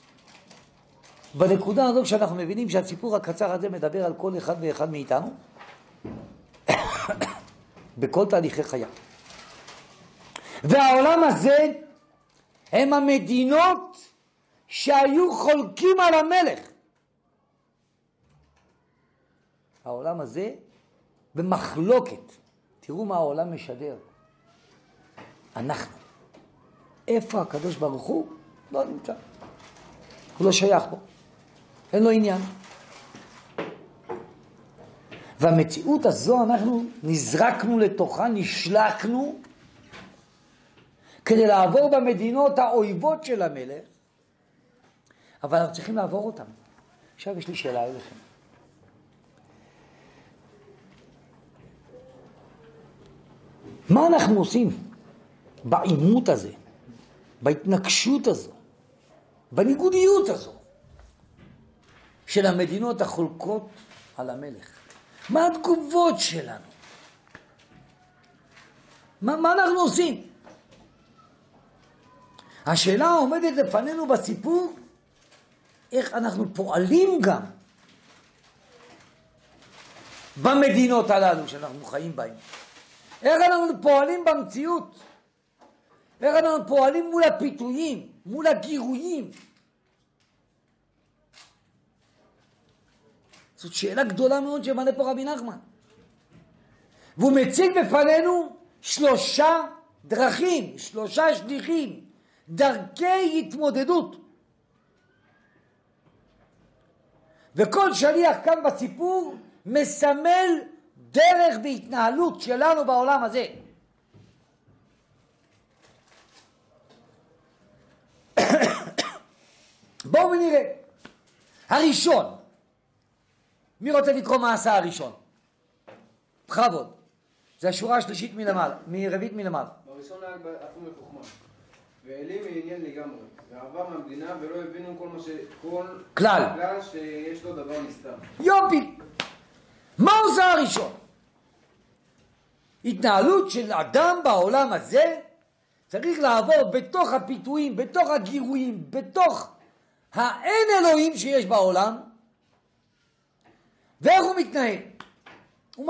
בנקודה הזו כשאנחנו מבינים שהסיפור הקצר הזה מדבר על כל אחד ואחד מאיתנו, בכל תהליכי חייו. והעולם הזה הם המדינות שהיו חולקים על המלך. העולם הזה במחלוקת. תראו מה העולם משדר. אנחנו. איפה הקדוש ברוך הוא? לא נמצא. הוא לא שייך בו. אין לו עניין. והמציאות הזו אנחנו נזרקנו לתוכה, נשלקנו, כדי לעבור במדינות האויבות של המלך, אבל אנחנו צריכים לעבור אותם. עכשיו יש לי שאלה אליכם. מה אנחנו עושים בעימות הזה, בהתנגשות הזו, בניגודיות הזו, של המדינות החולקות על המלך? מה התגובות שלנו? מה אנחנו עושים? השאלה העומדת לפנינו בסיפור, איך אנחנו פועלים גם במדינות הללו שאנחנו חיים בהן. איך אנחנו פועלים במציאות? איך אנחנו פועלים מול הפיתויים, מול הגירויים? זאת שאלה גדולה מאוד שמעלה פה רבי נחמן. והוא מציג בפנינו 3 דרכים, 3 שליחים, דרכי התמודדות. וכל שליח כאן בסיפור מסמל דרך והתנהלות שלנו בעולם הזה. בואו ונראה. הראשון, מי רוצה לקרוא מה עשה הראשון? בכבוד. זה השורה השלישית מלמעלה, מרבית מלמעלה. בראשון היה עצום לחוכמה, ואלים מעניין לגמרי, ועבר מהמדינה ולא הבינו כל כלל שיש לו דבר נסתר. יופי. מה עושה הראשון? התנהלות של אדם בעולם הזה צריך לעבור בתוך הפיתויים, בתוך הגירויים, בתוך האין אלוהים שיש בעולם. ואיך הוא מתנהל? הוא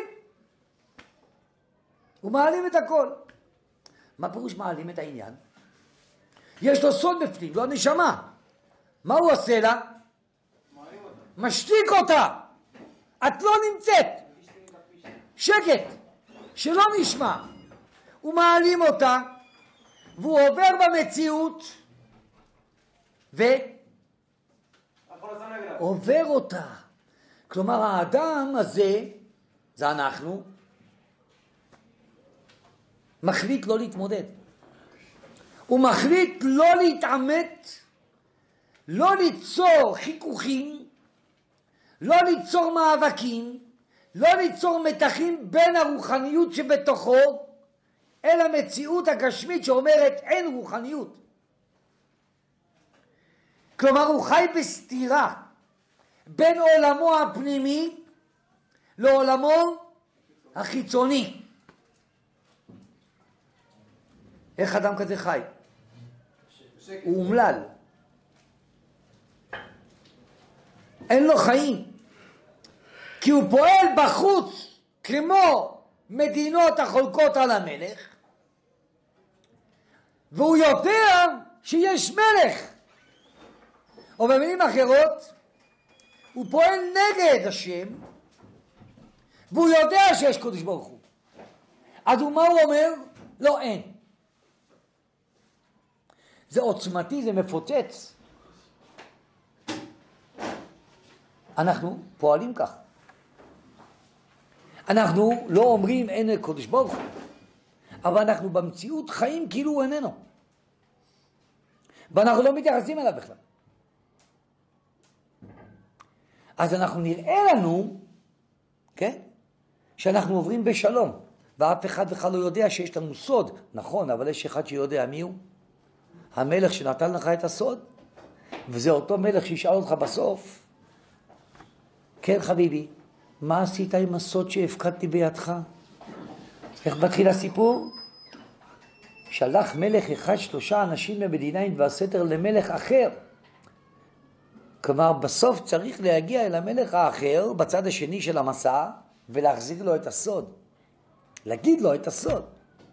מעלים את הכל. מה פירוש מעלים את העניין? יש לו סוד בפנים, לא הנשמה. מה הוא עושה לה? משתיק אותה. את לא נמצאת. שקט. שלא נשמע. הוא מעלים אותה, והוא עובר במציאות, ועובר אותה. כלומר, האדם הזה, זה אנחנו, מחליט לא להתמודד. הוא מחליט לא להתעמת, לא ליצור חיכוכים, לא ליצור מאבקים, לא ליצור מתחים בין הרוחניות שבתוכו אל המציאות הגשמית שאומרת אין רוחניות. כלומר, הוא חי בסתירה בין עולמו הפנימי לעולמו החיצוני. איך אדם כזה חי? הוא אומלל. אין לו חיים. כי הוא פועל בחוץ כמו מדינות החולקות על המלך, והוא יודע שיש מלך. או במילים אחרות, הוא פועל נגד השם, והוא יודע שיש קודש ברוך הוא. אז מה הוא אומר? לא, אין. זה עוצמתי, זה מפוצץ. אנחנו פועלים כך. אנחנו לא אומרים אין קודש ברוך הוא, אבל אנחנו במציאות חיים כאילו הוא איננו. ואנחנו לא מתייחסים אליו בכלל. אז אנחנו נראה לנו, כן, שאנחנו עוברים בשלום, ואף אחד בכלל לא יודע שיש לנו סוד. נכון, אבל יש אחד שיודע מי הוא? המלך שנתן לך את הסוד, וזה אותו מלך שישאל אותך בסוף, כן חביבי, מה עשית עם הסוד שהפקדתי בידך? איך מתחיל הסיפור? שלח מלך אחד 3 אנשים למדינה והסתר למלך אחר. כלומר, בסוף צריך להגיע אל המלך האחר בצד השני של המסע ולהחזיר לו את הסוד. להגיד לו את הסוד.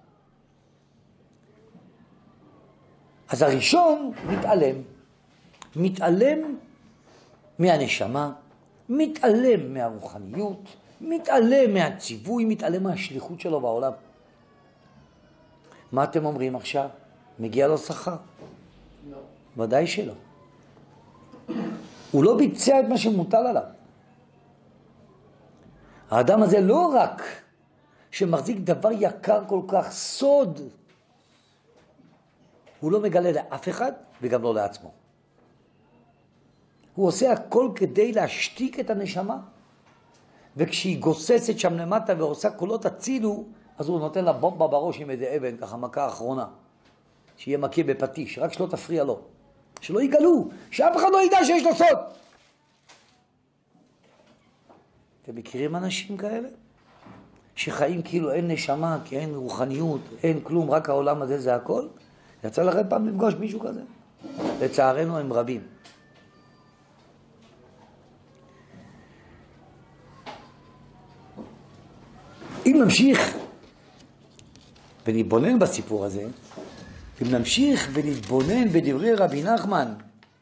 אז הראשון מתעלם מהנשמה, מתעלם מהרוחניות, מתעלם מהציווי, מתעלם מהשליחות שלו בעולם. מה אתם אומרים עכשיו? מגיע לו שכר? לא. ודאי שלא. הוא לא ביצע את מה שמוטל עליו. האדם הזה לא רק שמחזיק דבר יקר כל כך, סוד, הוא לא מגלה לאף אחד וגם לא לעצמו. הוא עושה הכל כדי להשתיק את הנשמה, וכשהיא גוססת שם למטה ועושה קולות הצילו, אז הוא נותן לה בומבה בראש עם איזה אבן, ככה מכה אחרונה, שיהיה מכה בפטיש, רק שלא תפריע לו, שלא יגלו, שאף אחד לא ידע שיש לו סוד. אתם מכירים אנשים כאלה? שחיים כאילו אין נשמה, כי אין רוחניות, אין כלום, רק העולם הזה זה הכל? יצא לכם פעם לפגוש מישהו כזה? לצערנו הם רבים. אם נמשיך ונתבונן בסיפור הזה, אם נמשיך ונתבונן בדברי רבי נחמן,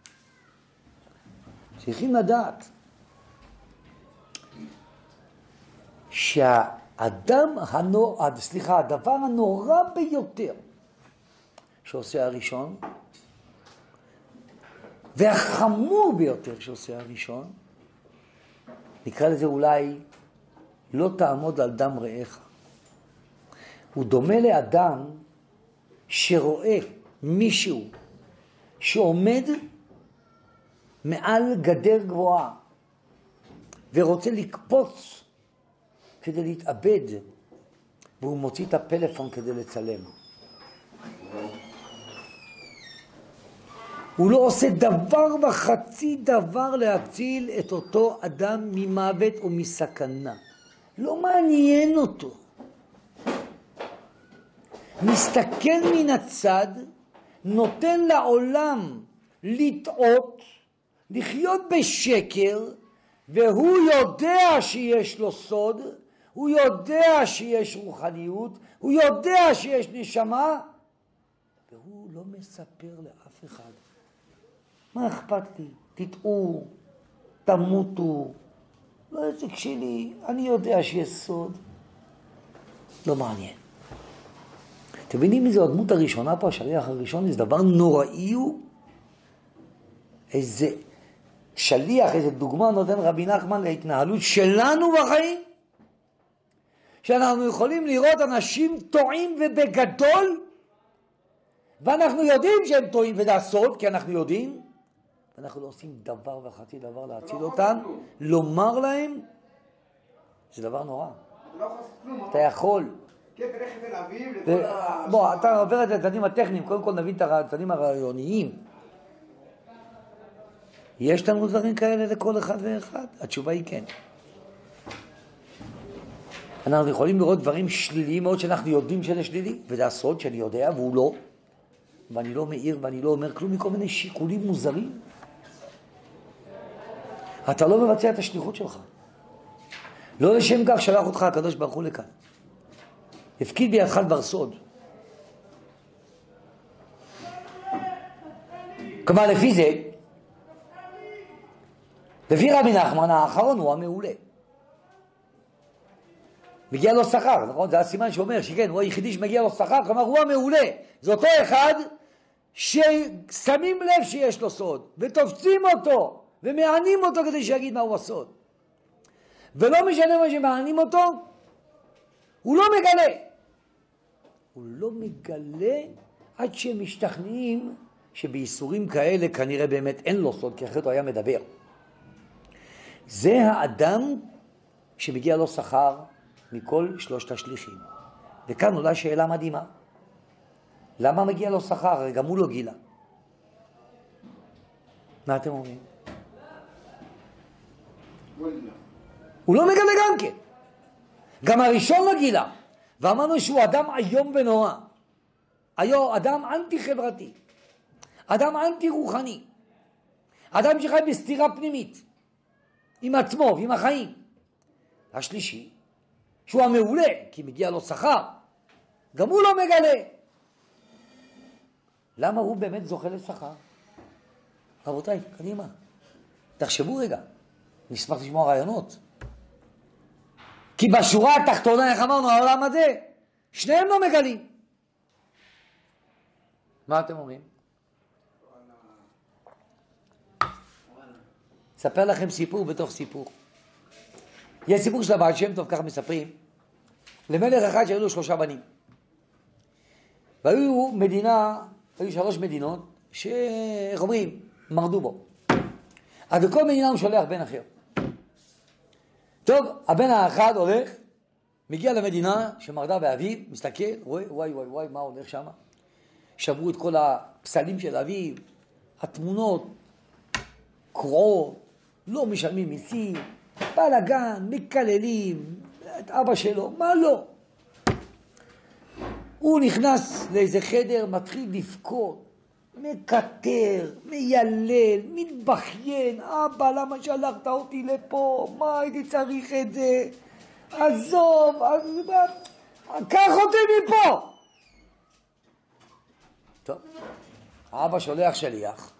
צריכים לדעת הדבר הנורא ביותר שעושה הראשון, והחמור ביותר שעושה הראשון, נקרא לזה אולי, לא תעמוד על דם רעך. הוא דומה לאדם שרואה מישהו שעומד מעל גדר גבוהה ורוצה לקפוץ כדי להתאבד, והוא מוציא את הפלאפון כדי לצלם. הוא לא עושה דבר וחצי דבר להציל את אותו אדם ממוות או מסכנה. לא מעניין אותו. מסתכל מן הצד, נותן לעולם לטעות, לחיות בשקר, והוא יודע שיש לו סוד, הוא יודע שיש רוחניות, הוא יודע שיש נשמה, והוא לא מספר לאף אחד. מה אכפת לי? תטעו, תמותו, לא עסק שלי, אני יודע שיש סוד. לא מעניין. אתם מבינים מי זו הדמות הראשונה פה, השליח הראשון, איזה דבר נוראי הוא? איזה שליח, איזה דוגמה נותן רבי נחמן להתנהלות שלנו בחיים? שאנחנו יכולים לראות אנשים טועים ובגדול, ואנחנו יודעים שהם טועים וזה הסוד, כי אנחנו יודעים, ואנחנו לא עושים דבר וחצי דבר להציל אותם, לומר להם, זה דבר נורא. אתה יכול. בוא, אתה עובר את הצדדים הטכניים, קודם כל נבין את הצדדים הרעיוניים. יש לנו דברים כאלה לכל אחד ואחד? התשובה היא כן. אנחנו יכולים לראות דברים שליליים מאוד שאנחנו יודעים שזה שלילי, וזה הסוד שאני יודע והוא לא, ואני לא מעיר ואני לא אומר כלום מכל מיני שיקולים מוזרים. אתה לא מבצע את השליחות שלך. לא לשם כך שלח אותך הקדוש ברוך הוא לכאן. הפקיד בידך דבר סוד. כלומר, לפי זה, לפי רבי נחמן, האחרון הוא המעולה. מגיע לו שכר, נכון? זה הסימן שאומר שכן, הוא היחידי שמגיע לו שכר, כלומר הוא המעולה. זה אותו אחד ששמים לב שיש לו סוד, ותופצים אותו, ומענים אותו כדי שיגיד מה הוא הסוד. ולא משנה מה שמענים אותו, הוא לא מגלה. הוא לא מגלה עד שהם משתכנעים שבאיסורים כאלה כנראה באמת אין לו סוד, כי אחרת הוא היה מדבר. זה האדם שמגיע לו שכר מכל שלושת השליחים. וכאן עולה שאלה מדהימה. למה מגיע לו שכר? הרי גם הוא לא גילה. מה אתם אומרים? הוא לא מגלה גם כן. גם הראשון לא גילה. ואמרנו שהוא אדם איום ונורא. אדם אנטי חברתי. אדם אנטי רוחני. אדם שחי בסתירה פנימית. עם עצמו ועם החיים. השלישי, שהוא המעולה, כי מגיע לו שכר. גם הוא לא מגלה. למה הוא באמת זוכה לשכר? רבותיי, קדימה. תחשבו רגע. נשמח לשמוע רעיונות. כי בשורה התחתונה, איך אמרנו, העולם הזה, שניהם לא מגלים. מה אתם אומרים? אספר לכם סיפור בתוך סיפור. יש סיפור של הבעל שם טוב, כך מספרים, למלך אחד שהיו לו 3 בנים. והיו מדינה, היו 3 מדינות, שאיך אומרים, מרדו בו. אז בכל מדינה הוא שולח בן אחר. טוב, הבן האחד הולך, מגיע למדינה שמרדה באביו, מסתכל, רואה, וואי וואי וואי, מה הולך שם? שברו את כל הפסלים של אביו, התמונות, קרועות, לא משלמים מיסים, בלגן, מקללים, את אבא שלו, מה לא? הוא נכנס לאיזה חדר, מתחיל לבכות, מקטר, מיילל, מתבכיין, אבא, למה שלחת אותי לפה? מה הייתי צריך את זה? עזוב, קח אותי מפה. טוב, האבא שולח שליח,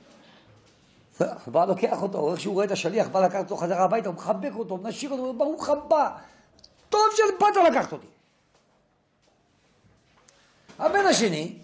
בא לוקח אותו, איך שהוא רואה את השליח, בא לקחת אותו חזרה הביתה, הוא מחבק אותו, נשאיר אותו, ברוך הבא, טוב שבאת לקחת אותי. הבן השני,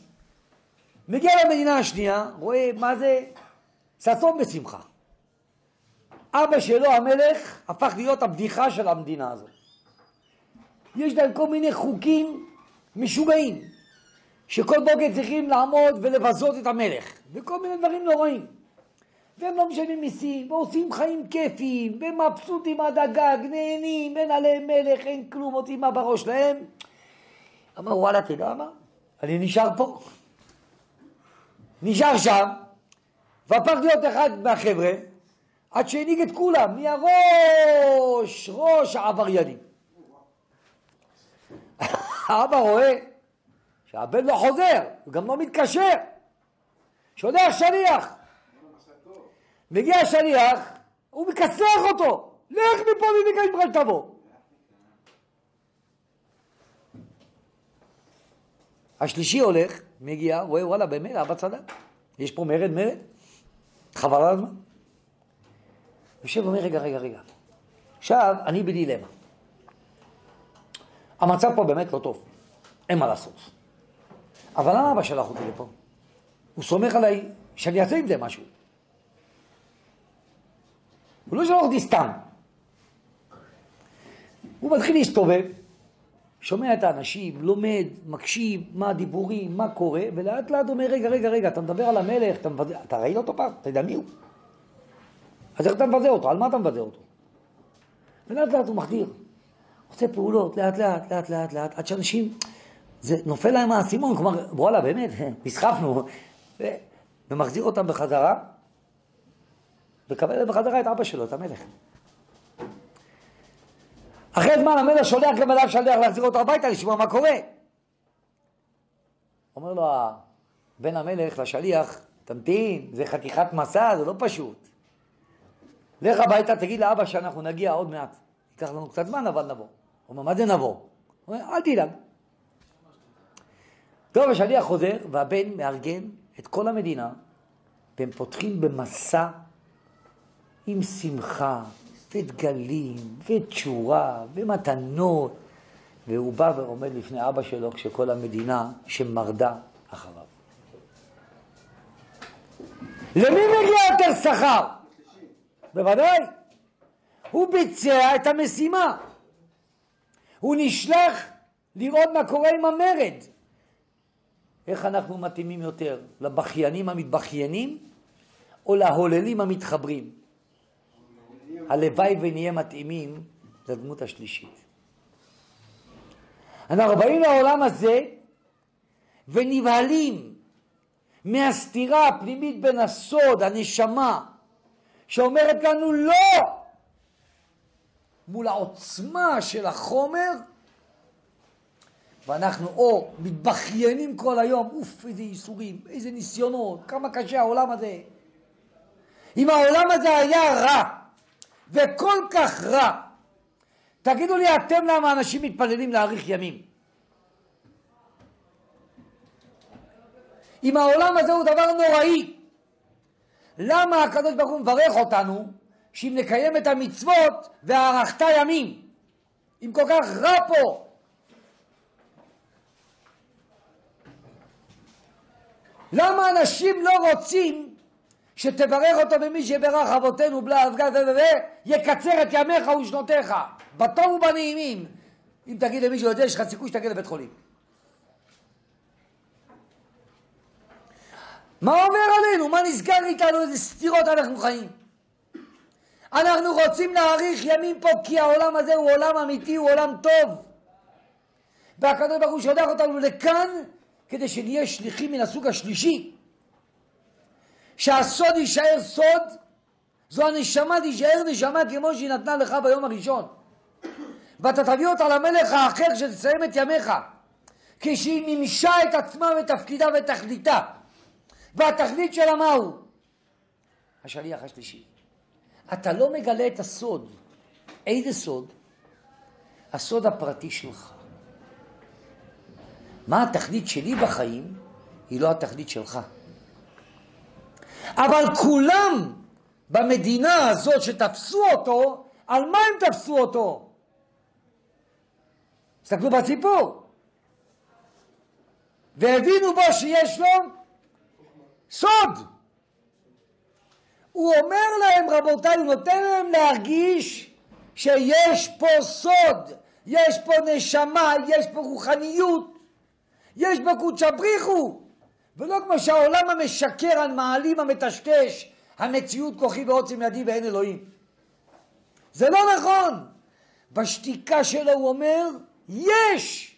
מגיע למדינה השנייה, רואה מה זה? ששון בשמחה. אבא שלו המלך הפך להיות הבדיחה של המדינה הזאת. יש להם כל מיני חוקים משוגעים, שכל בוקר צריכים לעמוד ולבזות את המלך, וכל מיני דברים נוראים. והם לא משלמים מיסים, ועושים חיים כיפיים, ומבסוטים עד הגג, נהנים, אין עליהם מלך, אין כלום, אותי מה בראש להם. אמר, וואלה, תדע מה? אני נשאר פה. נשאר שם, והפך להיות אחד מהחבר'ה, עד שהנהיג את כולם, נהיה ראש העבריינים. האבא רואה שהבן לא חוזר, הוא גם לא מתקשר. שולח שליח. מגיע השליח, הוא מקצח אותו. לך מפה מבקש בכלל תבוא. השלישי הולך, מגיע, רואה, וואלה, באמת, אבא צדק. יש פה מרד. חבל על הזמן. יושב ואומר, רגע. עכשיו, אני בדילמה. המצב פה באמת לא טוב. אין מה לעשות. אבל למה אבא שלח אותי לפה? הוא סומך עליי שאני אעשה עם זה משהו. הוא לא שלח אותי סתם. הוא מתחיל להסתובב, שומע את האנשים, לומד, מקשיב, מה הדיבורים, מה קורה, ולאט לאט אומר, רגע, אתה מדבר על המלך, אתה ראית אותו פעם? אתה יודע מי הוא? אז איך אתה מבזה אותו? על מה אתה מבזה אותו? ולאט לאט הוא מחדיר. עושה פעולות, לאט, עד שאנשים, זה נופל להם מהסימון, כלומר, וואלה, באמת, נסחפנו, ומחזיר אותם בחזרה, וקבל בחזרה את אבא שלו, את המלך. אחרי זמן המלך שולח גם אליו שליח להחזיר אותו הביתה, לשמוע מה קורה. אומר לו, בן המלך לשליח, תמתין, זה חתיכת מסע, זה לא פשוט. לך הביתה, תגיד לאבא שאנחנו נגיע עוד מעט. ייקח לנו קצת זמן, אבל נבוא. הוא אומר, מה זה נבוא? הוא אומר, אל תדאג. טוב, השליח חוזר, והבן מארגן את כל המדינה, והם פותחים במסע עם שמחה, ודגלים, ותשורה, ומתנות. והוא בא ועומד לפני אבא שלו, כשכל המדינה שמרדה אחריו. למי מגיע יותר שכר? בוודאי. הוא ביצע את המשימה. הוא נשלח לראות מה קורה עם המרד. איך אנחנו מתאימים יותר? לבחיינים המתבחיינים או להוללים המתחברים? הלוואי ונהיה מתאימים לדמות השלישית. אנחנו באים לעולם הזה ונבהלים מהסתירה הפנימית בין הסוד, הנשמה, שאומרת לנו לא, מול העוצמה של החומר, ואנחנו או מתבחיינים כל היום, אוף, איזה ייסורים, איזה ניסיונות, כמה קשה העולם הזה. אם העולם הזה היה רע, וכל כך רע, תגידו לי אתם למה אנשים מתפללים להאריך ימים. אם העולם הזה הוא דבר נוראי, למה הקדוש ברוך הוא מברך אותנו שאם נקיים את המצוות והארכת ימים, אם כל כך רע פה? למה אנשים לא רוצים שתברך אותו במי שברך אבותינו בלה אבגד יקצר את ימיך ושנותיך בטוב ובנעימים? אם תגיד למישהו את זה, יש לך סיכוי שתגיע לבית חולים. מה אומר עלינו? מה נסגר איתנו? איזה סתירות אנחנו חיים? אנחנו רוצים להאריך ימים פה כי העולם הזה הוא עולם אמיתי, הוא עולם טוב. והקדוש ברוך הוא שולח אותנו לכאן כדי שנהיה שליחים מן הסוג השלישי. שהסוד יישאר סוד, זו הנשמה תישאר נשמה כמו שהיא נתנה לך ביום הראשון. ואתה תביא אותה למלך האחר שתסיים את ימיך, כשהיא מימשה את עצמה ותפקידה ותכליתה. והתכלית שלה מהו? השליח השלישי. אתה לא מגלה את הסוד. איזה סוד? הסוד הפרטי שלך. מה התכלית שלי בחיים? היא לא התכלית שלך. אבל כולם במדינה הזאת שתפסו אותו, על מה הם תפסו אותו? תסתכלו בסיפור. והבינו בו שיש לו סוד. הוא אומר להם, רבותיי, הוא נותן להם להרגיש שיש פה סוד, יש פה נשמה, יש פה רוחניות, יש פה קודש בריחו, ולא כמו שהעולם המשקר, המעלים, המטשטש, המציאות כוחי ועוצם ידי ואין אלוהים. זה לא נכון. בשתיקה שלו הוא אומר, יש.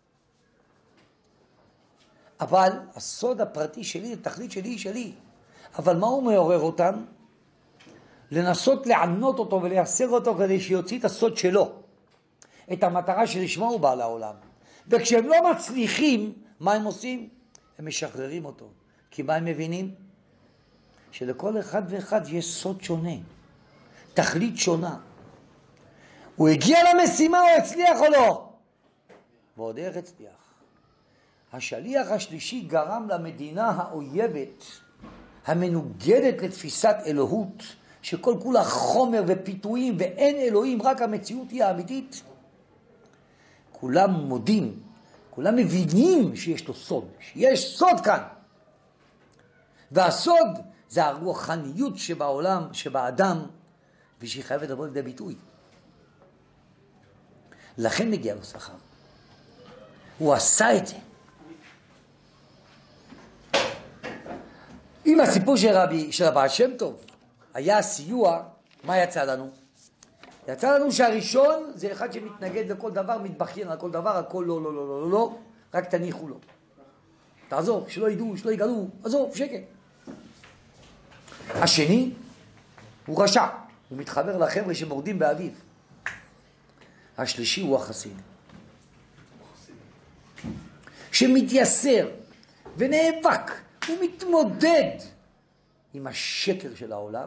אבל הסוד הפרטי שלי, התכלית שלי היא שלי. אבל מה הוא מעורר אותם? לנסות לענות אותו ולייסר אותו כדי שיוציא את הסוד שלו. את המטרה שלשמה הוא בא לעולם. וכשהם לא מצליחים, מה הם עושים? הם משחררים אותו. כי מה הם מבינים? שלכל אחד ואחד יש סוד שונה. תכלית שונה. הוא הגיע למשימה, הוא הצליח או לא? ועוד איך הצליח. השליח השלישי גרם למדינה האויבת, המנוגדת לתפיסת אלוהות, שכל כולה חומר ופיתויים ואין אלוהים, רק המציאות היא האמיתית. כולם מודים, כולם מבינים שיש לו סוד, שיש סוד כאן. והסוד זה הרוחניות שבעולם, שבאדם, ושהיא חייבת לבוא לידי ביטוי. לכן מגיע לו שכר. הוא עשה את זה. אם הסיפור של הבעל שם טוב היה סיוע, מה יצא לנו? יצא לנו שהראשון זה אחד שמתנגד לכל דבר, מתבכיין על כל דבר, הכל לא, לא, לא, לא, לא, רק תניחו לו. תעזוב, שלא ידעו, שלא יגלו, עזוב, שקט. השני הוא רשע, הוא מתחבר לחבר'ה שמורדים באביו. השלישי הוא החסיד, שמתייסר ונאבק ומתמודד עם השקר של העולם,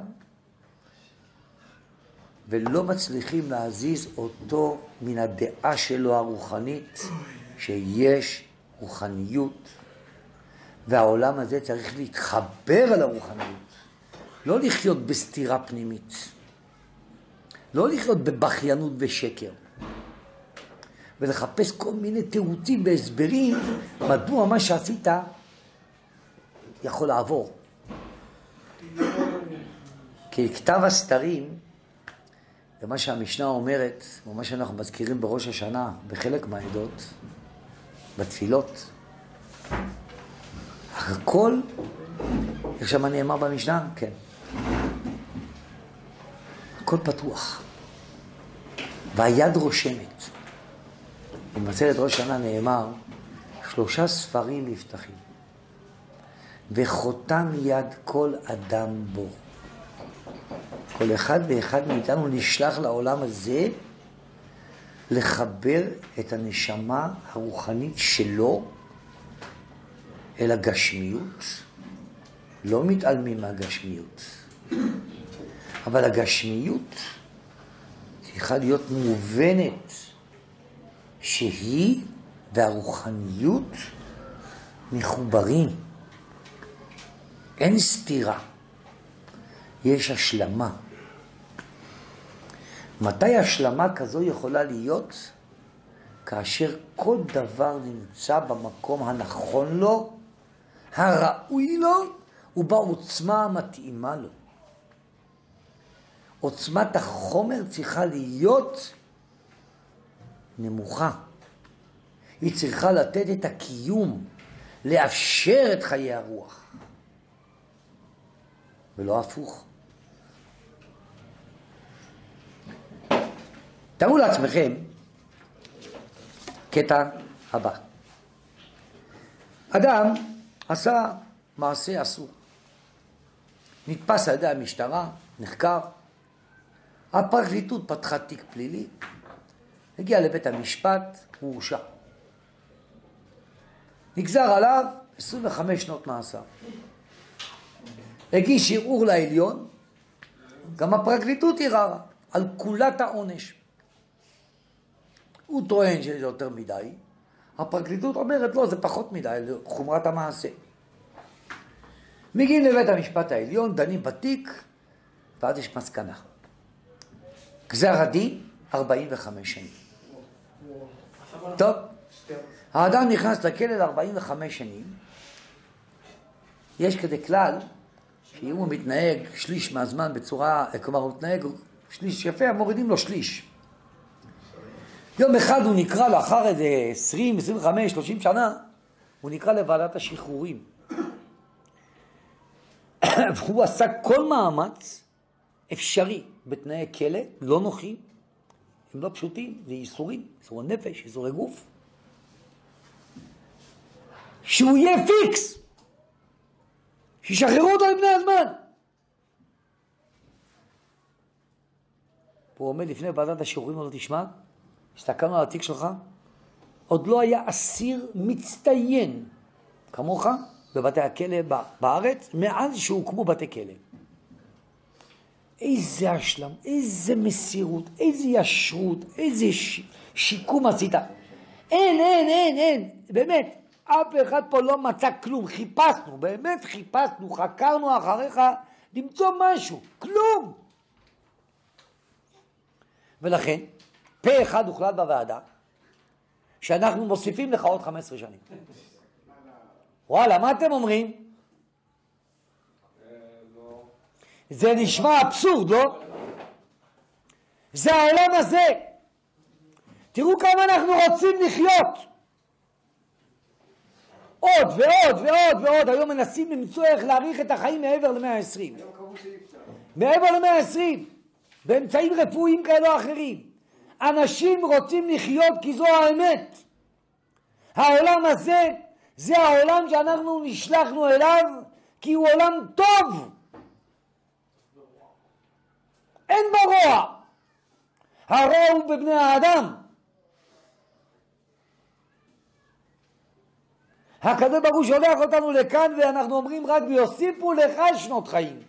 ולא מצליחים להזיז אותו מן הדעה שלו הרוחנית, שיש רוחניות, והעולם הזה צריך להתחבר על הרוחניות, לא לחיות בסתירה פנימית, לא לחיות בבכיינות ושקר, ולחפש כל מיני תירוצים והסברים מדוע מה שעשית יכול לעבור. כי כתב הסתרים, ומה שהמשנה אומרת, ומה שאנחנו מזכירים בראש השנה, בחלק מהעדות, בתפילות, הכל, איך שמה נאמר במשנה? כן. הכל פתוח. והיד רושמת. במסכת ראש השנה נאמר, 3 ספרים נפתחים. וחותם יד כל אדם בו. כל אחד ואחד מאיתנו נשלח לעולם הזה לחבר את הנשמה הרוחנית שלו אל הגשמיות. לא מתעלמים מהגשמיות. אבל הגשמיות צריכה להיות מובנת שהיא והרוחניות מחוברים. אין סתירה. יש השלמה. מתי השלמה כזו יכולה להיות? כאשר כל דבר נמצא במקום הנכון לו, הראוי לו, ובעוצמה המתאימה לו. עוצמת החומר צריכה להיות נמוכה. היא צריכה לתת את הקיום, לאפשר את חיי הרוח. ולא הפוך. תראו לעצמכם קטע הבא. אדם עשה מעשה אסור. נתפס על ידי המשטרה, נחקר. הפרקליטות פתחה תיק פלילי, הגיע לבית המשפט, הוא הורשע. נגזר עליו 25 שנות מאסר. הגיש ערעור לעליון, גם הפרקליטות ערערה על כולת העונש. הוא טוען שזה יותר מדי, הפרקליטות אומרת לא, זה פחות מדי, חומרת המעשה. מגיעים לבית המשפט העליון, דנים בתיק, ואז יש מסקנה. גזר הדין 45 שנים. טוב, האדם נכנס לכלא ל-45 שנים, יש כדי כלל שאם הוא מתנהג שליש מהזמן בצורה, כלומר הוא מתנהג שליש יפה, מורידים לו שליש. יום אחד הוא נקרא לאחר איזה 20, 25, 30 שנה, הוא נקרא לוועדת השחרורים. והוא עשה כל מאמץ אפשרי בתנאי כלא, לא נוחים, הם לא פשוטים, זה ייסורים, ייסורי נפש, ייסורי גוף. שהוא יהיה פיקס, שישחררו אותו לפני הזמן. הוא עומד לפני ועדת השחרורים, הוא תשמע, הסתכלנו על התיק שלך, עוד לא היה אסיר מצטיין כמוך בבתי הכלא בארץ, מאז שהוקמו בתי כלא. איזה השלם, איזה מסירות, איזה ישרות, איזה שיקום עשית. אין, באמת, אף אחד פה לא מצא כלום, חיפשנו, באמת חיפשנו, חקרנו אחריך למצוא משהו, כלום. ולכן, פה אחד הוחלט בוועדה, שאנחנו מוסיפים לך עוד 15 שנים. וואלה, מה אתם אומרים? זה נשמע אבסורד, לא? זה העולם הזה. תראו כמה אנחנו רוצים לחיות. עוד ועוד ועוד ועוד. היום מנסים למצוא איך להאריך את החיים מעבר ל-120. מעבר ל-120. באמצעים רפואיים כאלו או אחרים. אנשים רוצים לחיות כי זו האמת. העולם הזה, זה העולם שאנחנו נשלחנו אליו, כי הוא עולם טוב. אין בו רוע. הרוע הוא בבני האדם. הקדוש ברוך הוא שולח אותנו לכאן, ואנחנו אומרים רק ויוסיפו לך שנות חיים.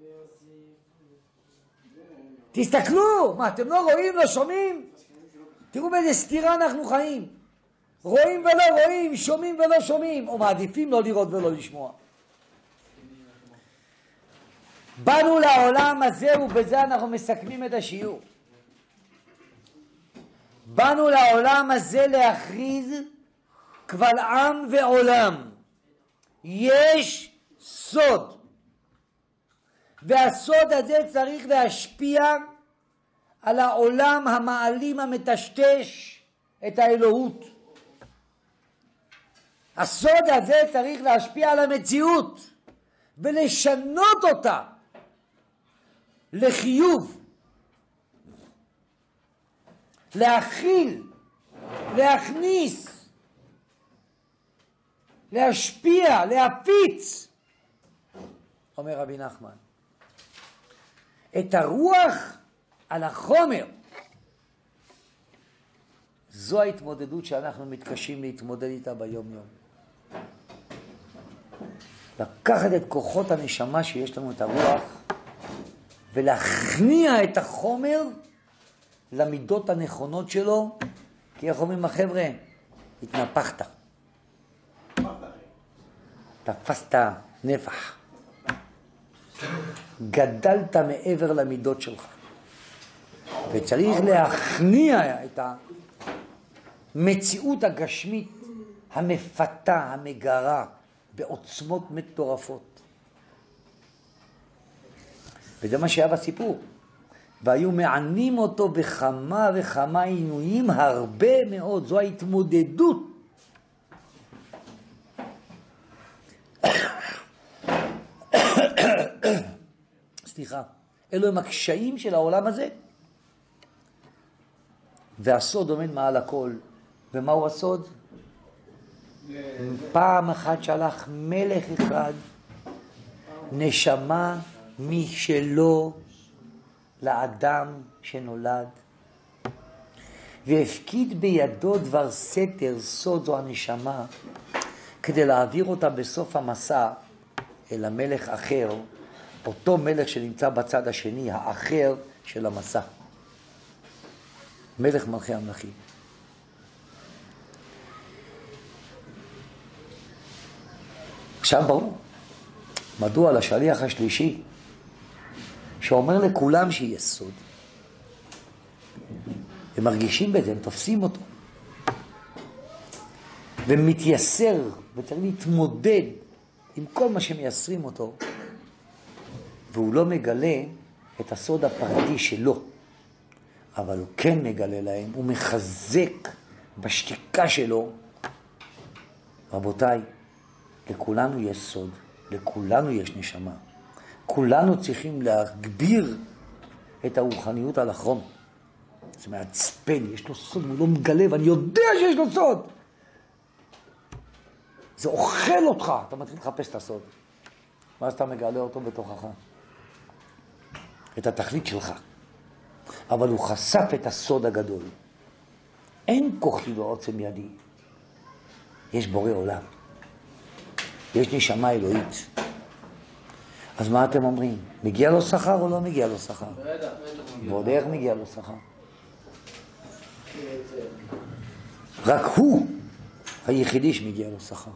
תסתכלו, מה אתם לא רואים, לא שומעים? תראו באיזה סתירה אנחנו חיים. רואים ולא רואים, שומעים ולא שומעים, או מעדיפים לא לראות ולא לשמוע. באנו לעולם הזה ובזה אנחנו מסכמים את השיעור. באנו לעולם הזה להכריז קבל עם ועולם. יש סוד. והסוד הזה צריך להשפיע על העולם המעלים המטשטש את האלוהות. הסוד הזה צריך להשפיע על המציאות ולשנות אותה לחיוב, להכיל, להכניס, להשפיע, להפיץ, אומר רבי נחמן, את הרוח על החומר. זו ההתמודדות שאנחנו מתקשים להתמודד איתה ביום יום. לקחת את כוחות הנשמה שיש לנו, את הרוח, ולהכניע את החומר למידות הנכונות שלו, כי איך אומרים החבר'ה? התנפחת. תפסת נפח. גדלת מעבר למידות שלך. וצריך להכניע את המציאות הגשמית, המפתה, המגרה, בעוצמות מטורפות. וזה מה שהיה בסיפור. והיו מענים אותו בכמה וכמה עינויים הרבה מאוד. זו ההתמודדות. סליחה. אלו הם הקשיים של העולם הזה. והסוד עומד מעל הכל. ומהו הסוד? פעם אחת שלח מלך אחד, נשמה משלו לאדם שנולד, והפקיד בידו דבר סתר, סוד זו הנשמה, כדי להעביר אותה בסוף המסע אל המלך אחר, אותו מלך שנמצא בצד השני, האחר של המסע. מלך מלכי המלכים. עכשיו ברור, מדוע לשליח השלישי, שאומר לכולם שיש סוד, הם מרגישים בזה, הם תופסים אותו, ומתייסר, וצריך להתמודד עם כל מה שמייסרים אותו, והוא לא מגלה את הסוד הפרטי שלו, אבל הוא כן מגלה להם, הוא מחזק בשתיקה שלו. רבותיי, לכולנו יש סוד, לכולנו יש נשמה. כולנו צריכים להגביר את הרוחניות על החום. זה מעצבן, יש לו סוד, הוא לא מגלה, ואני יודע שיש לו סוד. זה אוכל אותך, אתה מתחיל לחפש את הסוד. ואז אתה מגלה אותו בתוכך. את התכלית שלך. אבל הוא חשף את הסוד הגדול. אין כוחי ועוצם ידי. יש בורא עולם. יש נשמה אלוהית. אז מה אתם אומרים? מגיע לו שכר או לא מגיע לו שכר? ועוד איך מגיע לו שכר? רק הוא היחידי שמגיע לו שכר.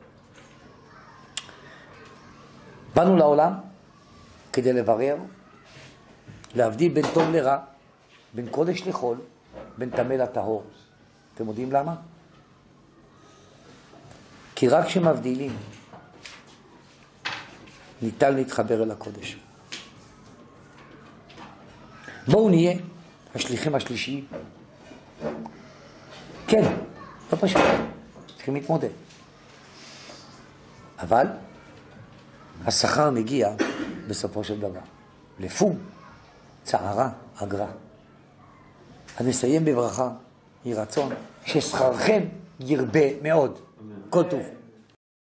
באנו לעולם כדי לברר, להבדיל בין טוב לרע, בין קודש לחול, בין טמא לטהור. אתם יודעים למה? כי רק כשמבדילים ניתן להתחבר אל הקודש. בואו נהיה השליחים השלישיים. כן, לא פשוט, צריכים להתמודד. אבל השכר מגיע בסופו של דבר. לפום, צערה, אגרה. אז נסיים בברכה, יהי רצון, ששכרכם ירבה מאוד. כל טוב.